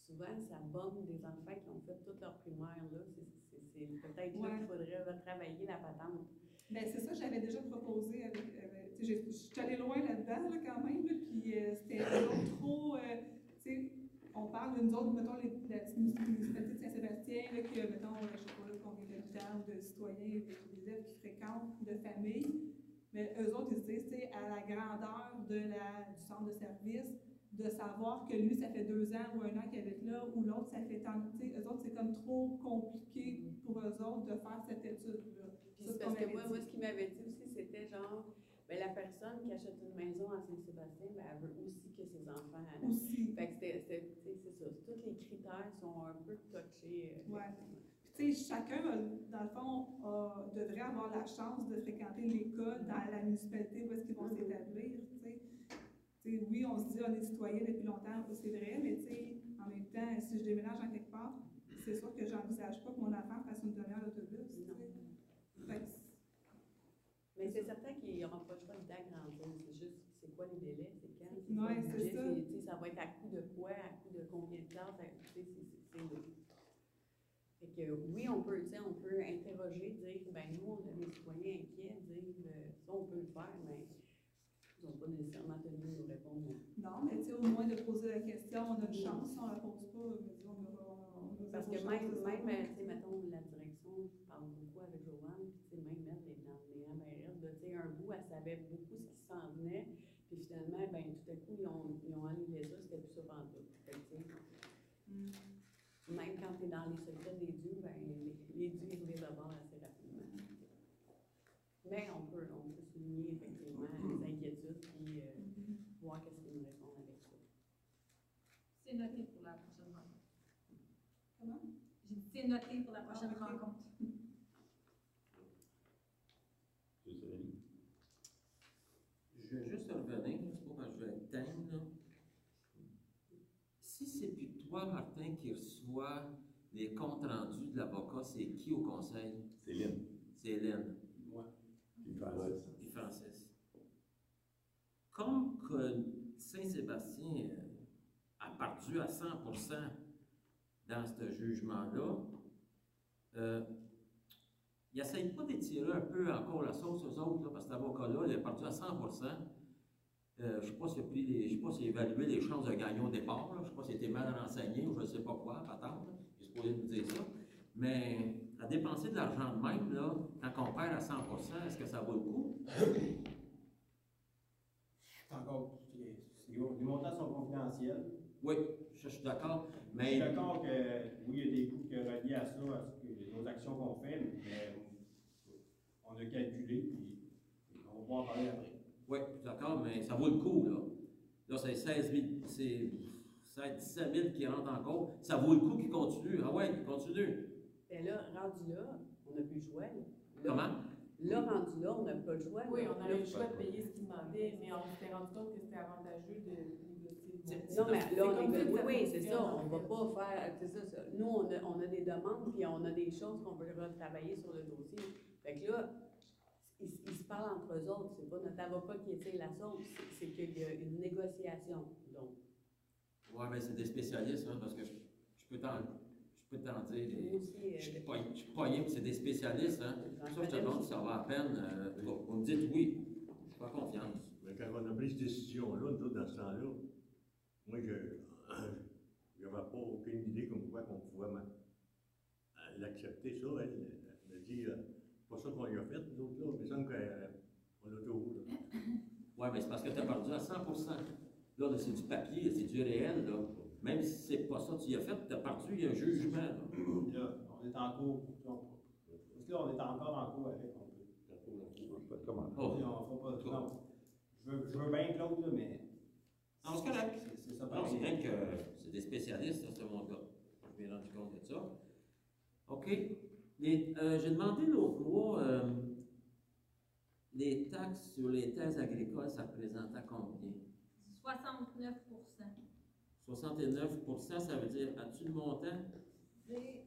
souvent, ça bombe des enfants qui ont fait toute leur primaire, là. C'est c'est- c'est peut-être là Ouais. qu'il faudrait retravailler la patente. Ben, c'est ça, j'avais déjà proposé avec. avec tu sais, j'ai- je suis allée loin là-dedans, là, quand même, là, puis euh, c'était vraiment trop. euh, tu sais, on parle de nous autres, mettons, les, la petite municipalité de Saint-Sébastien, là, que, mettons, euh, je sais pas, là, combien d'habitants ou de citoyens, d'élèves qui fréquentent, de familles. Mais eux autres, ils se disent, tu sais, à la grandeur de la, du centre de service, de savoir que lui, ça fait deux ans ou un an qu'il habite là, ou l'autre, ça fait tant. Tu sais, eux autres, c'est comme trop compliqué pour eux autres de faire cette étude-là. Puis Ça, c'est c'est parce qu'on que m'avait moi, dit. moi, ce qu'il m'avait dit aussi, c'était genre, ben, la personne qui achète une maison à Saint-Sébastien, ben, elle veut aussi que ses enfants aillent. Aussi. Fait que c'était, c'était- tu sais, c'est ça. Tous les critères sont un peu touchés. euh, Ouais. Puis, tu sais, chacun, a- dans le fond, a- devrait avoir la chance de fréquenter l'école dans la municipalité où est-ce qu'ils vont s'établir, tu sais. Tu sais, oui, on se dit, on est citoyen depuis longtemps, c'est vrai, mais tu sais, en même temps, si je déménage en quelque part, c'est sûr que j'envisage pas que mon enfant fasse une demi-heure d'autobus, tu sais. Fait que Mais c'est certain qu'ils n'auront pas le choix d'agrandir. C'est juste, c'est quoi les délais, c'est quand? C'est Ouais, quoi le c'est budget, ça. c'est- tu sais, ça va être à coût de quoi, à coût de combien de temps, ça- tu sais, c'est c'est- c'est lourd. Fait que oui, on peut, tu sais, on peut interroger, dire, ben nous, on a des citoyens inquiets, dire, euh, ça, on peut le faire, mais ils n'ont pas nécessairement tenu de nous répondre. non, mais tu sais, au moins de poser la question, on a une chance, si on la pose pas, je veux dire, on aura, on aura Parce zéro que chance même, de savoir. même euh, tu sais, mettons, la direction, je parle beaucoup avec Joanne, puis tu sais, même elle est dans le néant, ben elle, de, tu sais, un bout, elle savait beaucoup ce qui s'en venait, puis finalement, ben tout à coup, ils ont, ils ont annulé ça, c'était plus ça pendant tout. Fait que, tu sais, Mm. même quand tu es dans les secrets des dieux, ben les, les dieux, ils reviennent d'abord assez rapidement. Mais on peut, on peut souligner effectivement les inquiétudes, puis euh, voir qu'est-ce qu'ils nous répondent avec ça. C'est noté pour la prochaine rencontre. Comment? J'ai dit c'est noté pour la prochaine Ah, ok. rencontre. C'est ça, Denis. Je vais juste revenir, c'est pas quand je vais éteindre, là. Si c'est plus toi, Martin, qui reçoit les comptes rendus de l'avocat, c'est qui au conseil? C'est Lynn. C'est Hélène. Moi. Puis Francis. Puis Francis. Comme que Saint-Sébastien euh, a perdu à cent pour cent dans ce jugement-là, euh, ils n'essayent pas d'étirer un peu encore la sauce aux autres, là, parce que cet avocat-là, il a perdu à cent pour cent. Euh, je ne sais pas s'il a pris les, je sais pas s'il a évalué les chances de gagner au départ, là. Je ne sais pas s'il était mal renseigné ou je ne sais pas quoi, patente, là. Il est supposé nous dire ça. Mais à dépenser de l'argent de même, là, quand on perd à cent pour cent, est-ce que ça vaut le coup? C'est encore. c'est- c'est- Les montants sont confidentiels. Oui, je, je suis d'accord, Je suis mais d'accord que oui, il y a des coûts qui reliés à ça, à ce que, nos actions qu'on fait, mais on a calculé, puis on va pouvoir en parler après. oui, je suis d'accord, mais ça vaut le coup, là. Là, c'est seize mille, c'est dix-sept mille qui rentrent en compte. Ça vaut le coup qu'ils continuent. Ah ouais, qu'ils continuent. Et là, rendu là, on n'a plus le choix. Là. Là, Comment? Là, rendu là, on n'a pas le choix. Oui, là. on Là, avait le choix de payer ce qu'ils demandaient, mais on s'était rendu compte que c'était avantageux de négocier. Non, mais C'est là, on comme est, ça que oui, ça oui, c'est fonctionne, ça. en On va fait. pas faire, c'est ça, ça. Nous, on a, on a des demandes, puis on a des choses qu'on veut retravailler sur le dossier. Fait que là, ils, ils se parlent entre eux autres. C'est pas notre avocat qui essaye la sauce, c'est- c'est qu'il y a une négociation. Donc, Ouais, mais c'est des spécialistes, hein, parce que je, je peux t'en je peux t'en dire. nous des- aussi, euh, Je suis pas, je suis pas rien, puis c'est des spécialistes, hein. j'en Ça, je te connais demande aussi. si ça va à peine. Euh, vous vous me dites oui. Je fais confiance. Mais quand on a pris cette décision-là, nous autres, dans ce temps-là, moi, je n'avais pas aucune idée comme quoi qu'on pouvait ma- euh, l'accepter, ça. Elle, elle m'a dit, euh, c'est pas ça qu'on lui a fait, nous autres, là. Il me semble qu'on a tout. Là. Ouais, mais c'est parce que tu as perdu à cent pour cent. Là, là, c'est du papier, c'est du réel, là. Même si c'est pas ça que tu y as fait, tu as perdu, il y a un jugement, là. Là, on est en cours. On- Parce que là, on est encore en cours avec. On peut. Pas de commentaire. Oh. On fera pas. Non. Je veux, je veux bien que l'autre, là, mais. Non, c'est correct. C'est- C'est ça, Non, pareil. c'est rien que c'est des spécialistes, ça, ce monde-là. Je m'ai rendu compte de ça. OK. Les, euh, j'ai demandé l'autre mois, euh, les taxes sur les terres agricoles, ça représentait combien? soixante-neuf pour cent. soixante-neuf pour cent, ça veut dire, as-tu le montant? C'est. Ouais.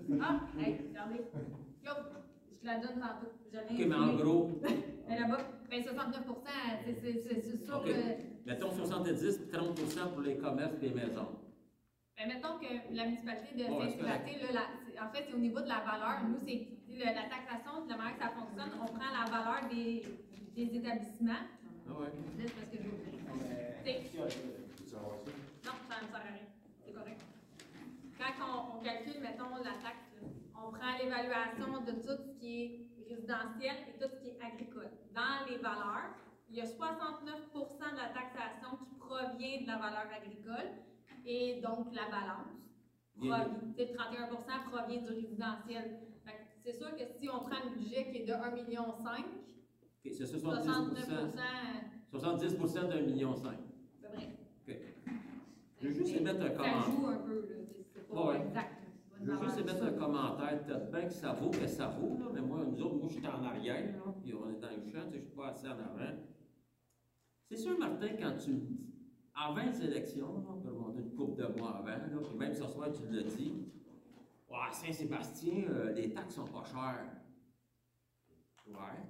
Ah, hey, regardez. Claude, je te la donne tantôt. J'ai rien OK, mais en filmé. gros, Mais là-bas, ben soixante-neuf pour cent, c'est c'est- c'est- c'est sûr OK. que. Mettons soixante-dix puis trente pour cent pour les commerces et les maisons. Ben, mettons que la municipalité de Ouais, Saint-Sébastien, là, la- c'est- en fait, c'est au niveau de la valeur. Nous, c'est c'est le- la taxation, de la manière que ça fonctionne, on prend la valeur des, des établissements. Ah ouais. Là, c'est parce que je veux dire. C'est- Non, ça ne me sert à rien. C'est correct. Quand on, on calcule, mettons, la taxe, là, on prend l'évaluation de tout ce qui est résidentiel et tout ce qui est agricole. Dans les valeurs, il y a soixante-neuf pour cent de la taxation qui provient de la valeur agricole et donc la balance. Bien. Provient, tu sais, trente et un pour cent provient du résidentiel. Fait que c'est sûr que si on prend le budget qui est de un virgule cinq million, OK, c'est soixante-neuf soixante-dix pour pour cent, cent. soixante-dix pour cent d'un million cinq. c'est vrai. OK. Je veux juste émettre un Ça commentaire. joue un peu, là. C'est c'est pas Ouais. exact. Je veux juste émettre un commentaire. Peut-être bien que ça vaut, que ça vaut, là, mais moi, nous autres, moi, je suis en arrière, là, puis on est dans le champ, tu sais, je suis pas assez en avant. C'est sûr, Martin, quand tu me dis, avant les élections, là, on peut remonter une couple de mois avant, là, puis même ce soir, tu l'as dit, ouais, Saint-Sébastien, euh, les taxes sont pas chères. Ouais.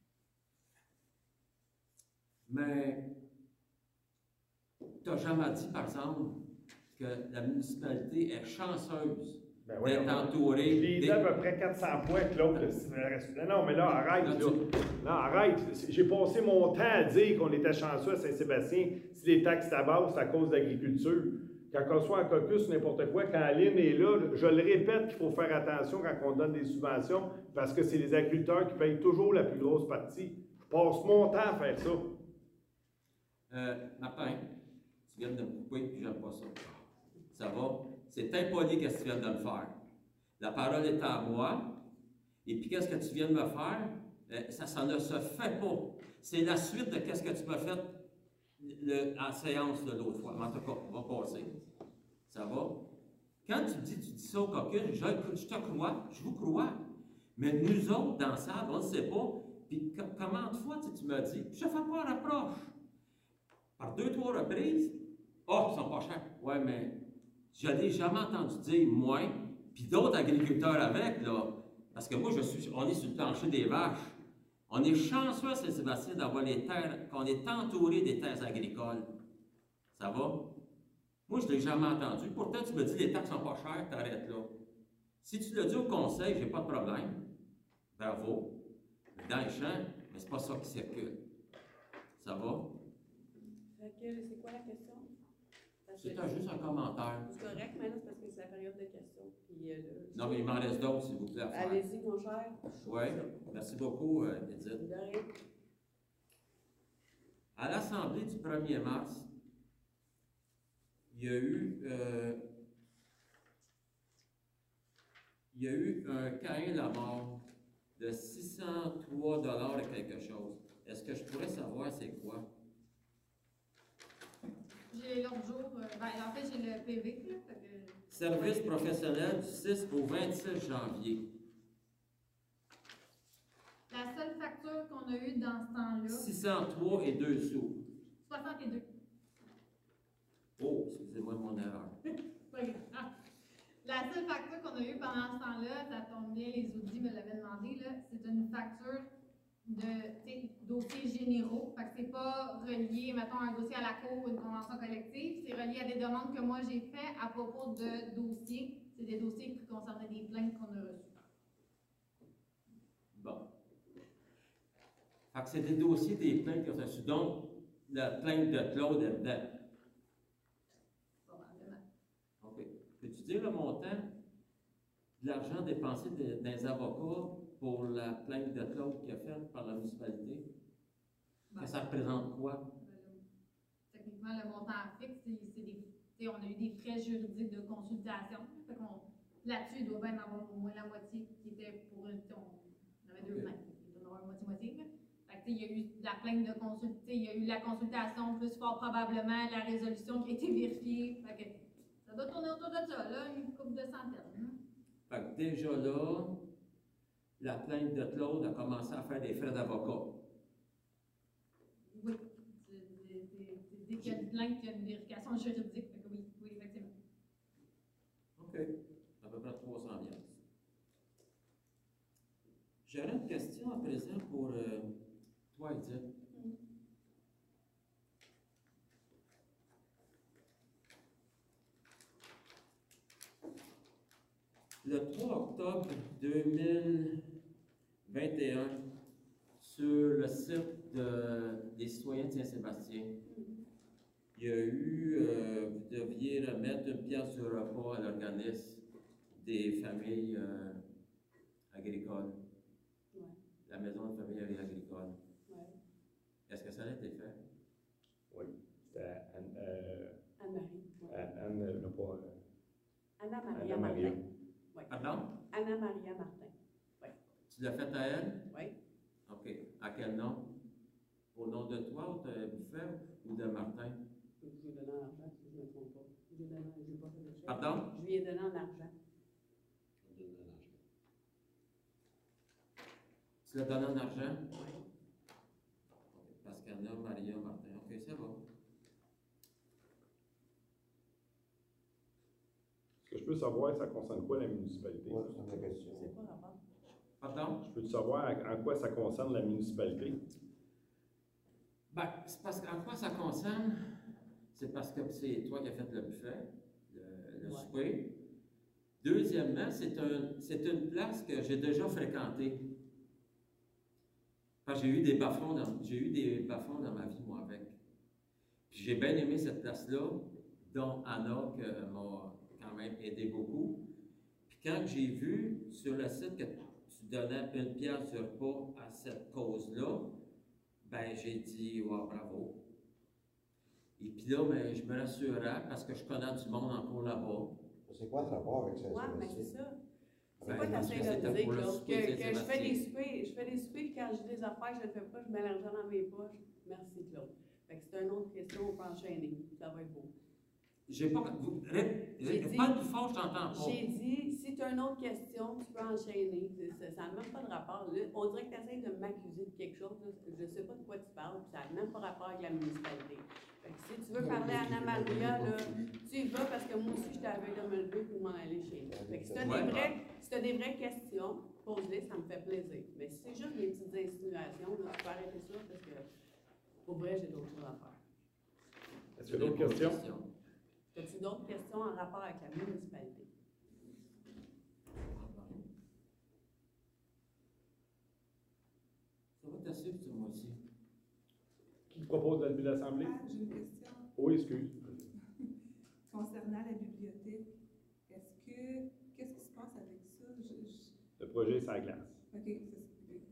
Mais, tu n'as jamais dit, par exemple, que la municipalité est chanceuse Ben oui, d'être on- entourée. Je l'ai dit des- à peu près quatre cents fois, Claude. Non, non, mais là, arrête, Là, là. tu- Non, arrête. J'ai passé mon temps à dire qu'on était chanceux à Saint-Sébastien. Si les taxes tabassent, c'est à cause de l'agriculture. Quand on soit en caucus, n'importe quoi, quand Aline est là, je le répète qu'il faut faire attention quand on donne des subventions, parce que c'est les agriculteurs qui payent toujours la plus grosse partie. Je passe mon temps à faire ça. Euh, Martin, tu viens de me couper, puis j'aime pas ça. Ça va? C'est impoli qu'est-ce que tu viens de me faire. La parole est à moi, et puis qu'est-ce que tu viens de me faire? Euh, ça, ça ne se fait pas. C'est la suite de qu'est-ce que tu m'as fait le- en séance de l'autre fois. Mais en tout cas, on va passer. Ça va? Quand tu dis, tu dis ça au caucus, je, je te crois, je vous crois. Mais nous autres, dans la salle, on ne sait pas. Puis co- comment de fois tu, tu m'as dit, je ne fais pas un reproche. Par deux, trois reprises, oh, ils sont pas chers. Ouais, mais je n'ai jamais entendu dire moins, puis d'autres agriculteurs avec, là. Parce que moi, je suis, on est sur le plancher des vaches. On est chanceux à Saint-Sébastien d'avoir les terres, qu'on est entouré des terres agricoles. Ça va? Moi, je ne l'ai jamais entendu. Pourtant, tu me dis les taxes sont pas chères, t'arrêtes là. Si tu l'as dit au conseil, j'ai pas de problème. Bravo. Mais dans les champs, mais c'est pas ça qui circule. Ça va? Fait que, c'est quoi la question? Parce que- C'est un- juste un commentaire. C'est correct, mais là, c'est parce que c'est la période de questions. Puis, euh, là, Non, mais il m'en reste d'autres, s'il vous plaît, à faire. allez-y, mon cher. Oui, merci beaucoup, euh, Edith. De rien. À l'Assemblée du premier mars, il y a eu, euh, il y a eu un Caïn la mort de six cent trois dollars et quelque chose. Est-ce que je pourrais savoir c'est quoi? J'ai l'autre jour, euh, ben, en fait, j'ai le P V, là, fait que- Service professionnel du six au vingt-six janvier. La seule facture qu'on a eue dans ce temps-là, six cent trois et deux sous. soixante-deux. Oh, excusez-moi mon erreur. Pas grave. La seule facture qu'on a eue pendant ce temps-là, ça tombe bien, les audits me l'avaient demandé, là, c'est une facture de tu sais, dossiers généraux. Fait que c'est pas relié, mettons, à un dossier à la cour ou une convention collective, c'est relié à des demandes que moi j'ai faites à propos de dossiers. C'est des dossiers qui concernaient des plaintes qu'on a reçues. Bon. Fait que c'est des dossiers, des plaintes que reçues. Donc, la plainte de Claude est dedans. Probablement. OK. Peux-tu dire le montant de l'argent dépensé de- dans les avocats pour la plainte de Claude qui a faite par la municipalité? Ben, Que ça représente quoi? le- techniquement, le montant fixe, c'est c'est des. tu sais, on a eu des frais juridiques de consultation. Fait qu'on, là-dessus, il doit bien en avoir au moins la moitié qui était pour une. On avait deux Ok. plaintes. Il doit en avoir moitié-moitié. là. Fait que, tu sais, il y a eu la plainte de consultation, il y a eu la consultation, plus fort probablement la résolution qui a été vérifiée. Fait que ça doit tourner autour de ça, là, une couple de centaines. hein. Fait que déjà là, la plainte de Claude a commencé à faire des frais d'avocat. Oui. C'est- c'est- c'est- c'est- Dès qu'il y a une plainte, il y a une vérification juridique. Fait que oui, oui, effectivement. OK. À peu près trois cents piastres. présent pour euh, toi, Edith. Le trois octobre deux mille vingt et un, sur le site de- des citoyens de Saint-Sébastien, il y a eu, euh, vous deviez remettre une pièce de repas à l'organisme des familles euh, agricoles, Ouais, la maison de famille agricole. ouais. Est-ce que ça a été fait? Oui, c'était Anne, euh, Anne-Marie. Ouais. Anne, Anne, euh, non pas, euh, Anna-Maria Anna Maria. Martin. Ouais. Pardon? Anna-Maria Martin. Tu l'as fait à elle? Oui. OK. À quel nom? Au nom de toi, ou de Buffet, ou de Martin? Je lui ai donné en argent, si je ne me trompe pas. Je lui ai donné, j'ai pas fait de chèque. Pardon? Je lui ai donné en argent. Tu l'as donné en argent? Oui. Parce qu'Anna Maria Martin. OK, c'est bon. Est-ce que je peux savoir, ça concerne quoi la municipalité? Ouais, ça? c'est une question. C'est quoi le rapport? Pardon? Je peux savoir en en quoi ça concerne la municipalité? Ben, c'est parce qu'en quoi ça concerne? C'est parce que c'est toi qui as fait le buffet, le, le Ouais. souper. Deuxièmement, c'est un, c'est une place que j'ai déjà fréquentée. Parce que j'ai eu des bas-fonds dans, j'ai eu des bas-fonds dans ma vie, moi, avec. Puis j'ai bien aimé cette place-là, dont Anna, qui m'a quand même aidé beaucoup. Puis quand j'ai vu sur le site que tu donnais une pièce de repas à cette cause-là, ben j'ai dit, wow, bravo. Et puis là, ben, je me rassurais parce que je connais du monde encore là-bas. C'est quoi le rapport avec ça? Oui, mais c'est ça. C'est Ben, quoi ta parce que essaies de c'était dire, pour le Claude? souper de Que, que je fais Saint-Sébastien. des soupers, je fais des soupers, puis quand j'ai des affaires, je ne le fais pas, je mets l'argent dans mes poches. Merci, Claude. Fait que c'est une autre question, on peut enchaîner. Ça va être beau. J'ai pas. Vous, ré, J'ai ré, dit- parle plus fort, je t'entends pas. J'ai dit, si tu as une autre question, tu peux enchaîner. C'est- Ça n'a même pas de rapport. Là, on dirait que tu essaies de m'accuser de quelque chose. Là. Je ne sais pas de quoi tu parles, puis ça n'a même pas rapport avec la municipalité. Fait que si tu veux parler à Anna Maria, là, tu y vas parce que moi aussi, je t'avais de me lever pour m'en aller chez nous. Fait que si tu as Ouais, des, vraies, si t'as des vraies questions, pose-les, ça me fait plaisir. Mais si c'est juste des petites insinuations, là, tu peux arrêter ça parce que, pour vrai, j'ai d'autres choses à faire. Est-ce qu'il y a d'autres questions? As-tu d'autres questions en rapport avec la municipalité? Ça va t'assurer ce mois-ci. Qui propose la levée de l'Assemblée? Ah, j'ai une question Oui, excuse. concernant la bibliothèque. Est-ce que, qu'est-ce qui se passe avec ça? Je, je- Le projet est sur la glace. OK, c'est ça.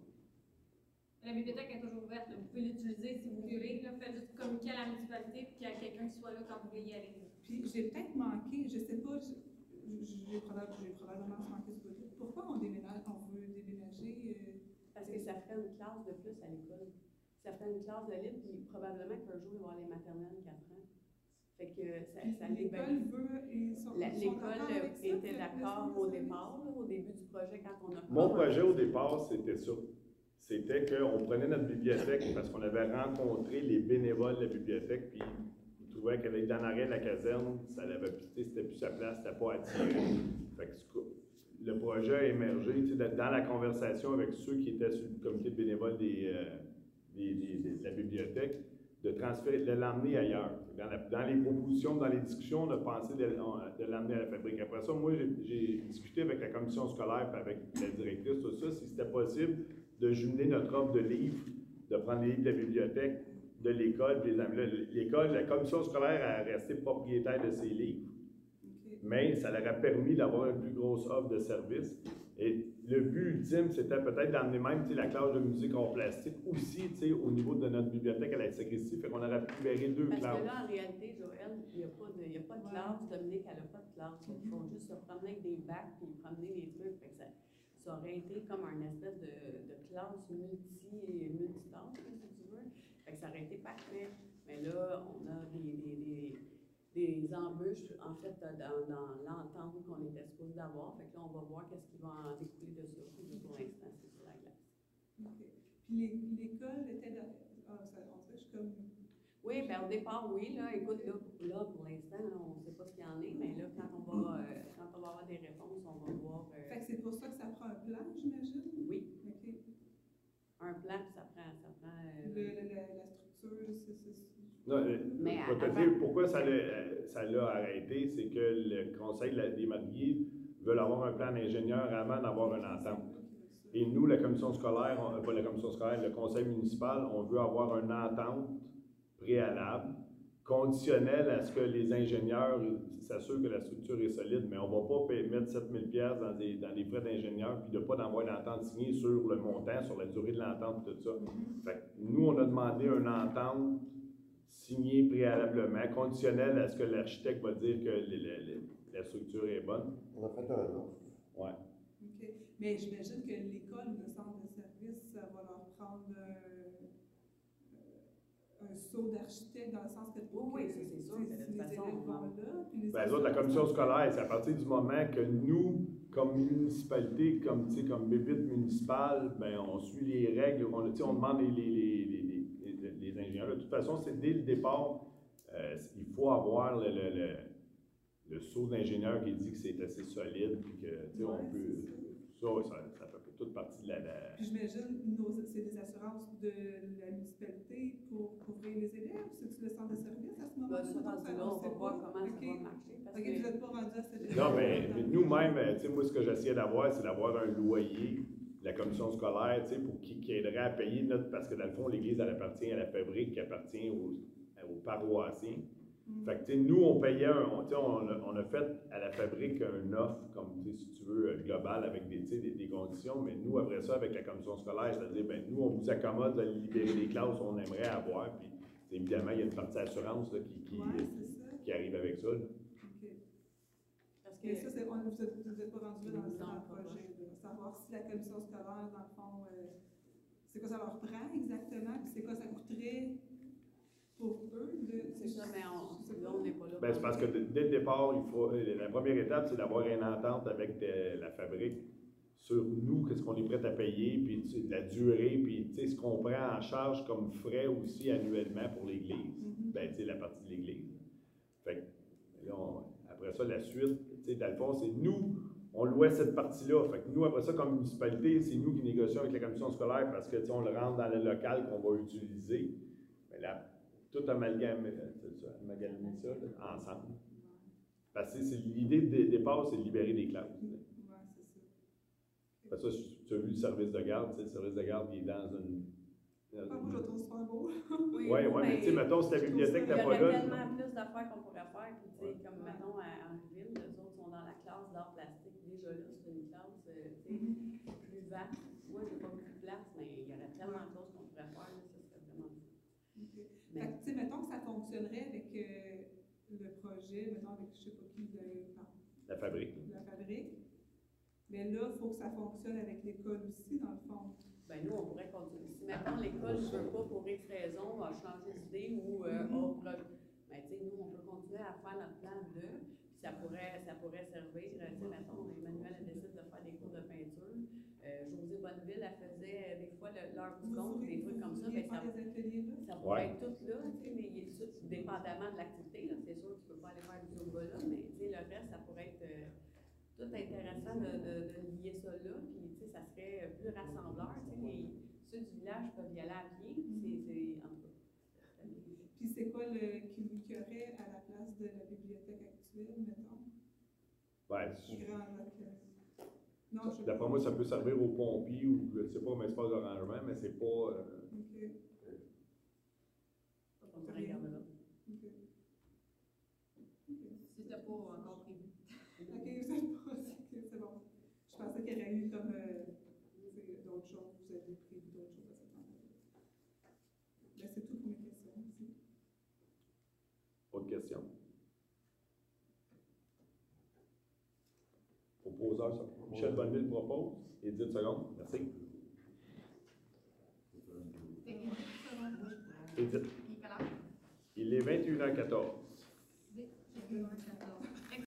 La bibliothèque est toujours ouverte, là. Vous pouvez l'utiliser si vous voulez. Là. Faites juste communiquer à la municipalité puis qu'il y a quelqu'un qui soit là quand vous voulez y aller. Puis j'ai peut-être manqué, je sais pas, je- je- j'ai probable- j'ai probablement manqué ce bout-là. Pourquoi on déménage, on veut déménager? euh, Parce que ça ferait une classe de plus à l'école. Ça ferait une classe de libre, puis probablement qu'un jour, il va y avoir les maternelles quatre ans. Fait que ça, puis ça l'école veut, ils sont, La- ils sont d'accord L'école avec ça, était que d'accord le- au le- départ, là, au début du projet, quand on a Mon commencé. projet au départ, c'était ça. C'était qu'on prenait notre bibliothèque parce qu'on avait rencontré les bénévoles de la bibliothèque, puis ils trouvaient qu'elle était dans l'arrêt de la caserne, ça l'avait plus, c'était plus sa place, c'était pas attiré. Fait que, c'est cool. Le projet a émergé tu sais, dans dans la conversation avec ceux qui étaient sur le comité de bénévoles des, euh, des- des- des- de la bibliothèque, de transférer, de l'emmener ailleurs. Dans, la- dans les propositions, dans les discussions, on a pensé de, de l'amener à la fabrique. Après ça, moi, j'ai- j'ai discuté avec la commission scolaire et avec la directrice, tout ça, si c'était possible de jumeler notre offre de livres, de prendre les livres de la bibliothèque, de l'école, puis les amener. L'école, la commission scolaire a resté propriétaire de ces livres. OK. Mais ça leur a permis d'avoir une plus grosse offre de services. Et le but ultime, c'était peut-être d'emmener même tu sais, la classe de musique en plastique aussi tu sais, au niveau de notre bibliothèque à la sacristie. Fait qu'on aurait pu libérer deux Parce classes. que là, en réalité, Joël, il n'y a pas de, il y a pas de classe. Dominique, elle n'a pas de classe. Ils font juste se promener avec des bacs puis promener des trucs. Fait que ça, ça aurait été comme un espèce de, de classe multi, multitâche, là, si tu veux. Fait que ça aurait été parfait. Mais là, on a des, des, des, des embûches, en fait, dans, dans l'entente qu'on était supposé d'avoir. Fait que là, on va voir qu'est-ce qui va en découler de ça. Puis là, pour l'instant, c'est sur la glace. OK. Puis l'é- l'école était dans. Ah, ça, on dirait que je suis comme. Oui, bien au départ, oui. Là, écoute, là, là pour l'instant, là, on ne sait pas ce qu'il y en est, mais là, quand on va, euh, quand on va avoir des réponses, on va voir. euh, Fait que c'est pour ça que ça prend un plan, j'imagine? oui. OK. un plan, puis ça prend, ça prend. euh, Le, le- la, la structure, c'est, c'est, c'est- Non, euh, Mais je vais te avant- dire pourquoi ça l'a, euh, ça l'a arrêté, c'est que le Conseil de la- des mariés veulent avoir un plan d'ingénieur avant d'avoir une entente. Et nous, la commission scolaire, on- euh, pas la commission scolaire, le conseil municipal, on veut avoir une entente préalable, conditionnelle à ce que les ingénieurs s'assurent que la structure est solide, mais on ne va pas payer, mettre sept mille dollars dans des, dans des frais d'ingénieur puis de ne pas d'avoir une entente signée sur le montant, sur la durée de l'entente, tout ça. Fait que nous, on a demandé une entente signée préalablement, conditionnelle à ce que l'architecte va dire que le- le- le- la structure est bonne. On a fait un offre. Ouais. OK. Mais j'imagine que l'école ou le centre de service, ça va leur prendre un, un saut d'architecte dans le sens que Oui, oui, ça, c'est sûr, si que de toute les façon, élèves on- vont là, puis les Ben, les autres, la commission scolaire, c'est à partir du moment que nous, comme municipalité, comme, tu sais, comme bébite municipale, ben, on suit les règles, on, tu sais, on demande les, les, les, les, les, les ingénieurs. De toute façon, c'est dès le départ, euh, il faut avoir le, le, le, le saut d'ingénieur qui dit que c'est assez solide, puis que, tu sais, on Ouais, peut... c'est Ça, ça, ça fait toute partie de la... la- Puis j'imagine, nos- c'est des assurances de la municipalité pour couvrir les élèves. C'est-tu le centre de service à ce Ben, moment-là? ça, rendu là, on va voir comment ça va marcher. Parce OK, que vous n'êtes pas rendu à cette Non, mais mais nous-mêmes, euh, tu sais, moi, ce que j'essayais d'avoir, c'est d'avoir un loyer de la commission scolaire, tu sais, pour qui, qui aiderait à payer notre... Parce que dans le fond, l'Église, elle appartient à la fabrique, qui appartient aux, aux paroissiens. Fait que, tu sais, nous, on payait, un, on, tu sais, on, a, on a fait à la fabrique un offre, comme, tu sais, si tu veux, global, avec des, tu sais, des, des conditions, mais nous, après ça, avec la commission scolaire, c'est-à-dire, ben nous, on vous accommode de libérer les classes qu'on aimerait avoir, puis évidemment, il y a une partie d'assurance là, qui, qui, Ouais, c'est ça. qui arrive avec ça. Là. OK. parce que Mais ça, c'est, on, vous n'êtes vous êtes pas rendu là dans, le- dans Non, le pas projet. Là. Savoir si la commission scolaire, dans le fond, euh, c'est quoi ça leur prend exactement, puis c'est quoi ça coûterait pour eux. De, c'est ça, mais on, je sais là, pas. on n'est pas là. Ben, c'est parce que d- dès le départ, il faut, euh, la première étape, c'est d'avoir une entente avec euh, la fabrique sur nous, qu'est-ce qu'on est prêt à payer, puis tu sais, la durée, puis tu sais, ce qu'on prend en charge comme frais aussi annuellement pour l'Église. Mhm. Ben, tu sais, la partie de l'Église. Fait que là, on- après ça, la suite, tu sais, dans le fond, c'est nous, on louait cette partie-là. Fait que nous, après ça, comme municipalité, c'est nous qui négocions avec la commission scolaire parce que, tu sais, on le rentre dans le local qu'on va utiliser. Mais là, tout amalgamé, c'est ça, amalgamer ça là, ensemble. Parce que c'est l'idée de départ, c'est de libérer des classes. Ouais, c'est ça. Parce que ça, tu as vu le service de garde, tu sais, le service de garde, il est dans une... Ah, moi, je le trouve super beau. Oui, oui, mais tu sais, mettons, si la bibliothèque il y n'était pas aurait là... tellement plus d'affaires qu'on pourrait faire. Puis, tu sais, Ouais. comme, mettons, à Henryville, les autres sont dans la classe d'art plastique. Déjà là, c'est une classe, euh, tu sais, Mhm. plus vaste. Moi, j'ai pas beaucoup de place, mais il y aurait tellement de choses qu'on pourrait faire, là, ça serait vraiment cool. OK. Mais- Fait que, tu sais, mettons que ça fonctionnerait avec euh, le projet, mettons avec, je sais pas qui, de, pardon, La fabrique. la fabrique. Mais là, il faut que ça fonctionne avec l'école aussi, dans le fond. Ben nous, on pourrait continuer. Si maintenant l'école ne veut pas pour X raison, a changé d'idée ou euh, Mhm. a projet, ben tu sais, nous, on peut continuer à faire notre plan de, puis ça pourrait, ça pourrait servir, euh, tu sais, mettons, Emmanuel elle décide de faire des cours de peinture. Euh, Josée Bonneville, elle faisait euh, des fois le- l'heure du compte, des trucs comme ça, mais mais ça, faire des ateliers là. ça pourrait Ouais. être tout là, tu sais, mais ça, dépendamment de l'activité, là, c'est sûr que tu peux pas aller faire du yoga là, mais tu sais, le reste, ça pourrait être euh, tout intéressant de, de, de lier ça là, puis tu sais, ça serait euh, plus rassembleur, tu sais, les, ceux du village peuvent y aller à pied, c'est, c'est, en tout cas. Puis c'est quoi le qu'il y aurait à la place de la bibliothèque actuelle, mettons? Ouais, c'est- Grand local. Non, je sais d'après pas. moi, ça peut servir aux pompiers ou, je ne sais pas, un espace de rangement, mais c'est pas... euh, OK. On pourrait regarder là. OK. C'était pas encore prévu. OK, vous êtes pas. OK, c'est bon. Je pensais qu'il y aurait eu comme euh, c'est d'autres choses. Vous avez prévu d'autres choses à cette temps-là. Ben, c'est tout pour mes questions aussi. Autre question? Proposeur, ça. Michel Bonneville propose. Edith seconde. Merci. C'est Edith, selon vous. Edith. Il est quelle heure? Il est vingt et une heures quatorze. vingt et une heures quatorze. Fait que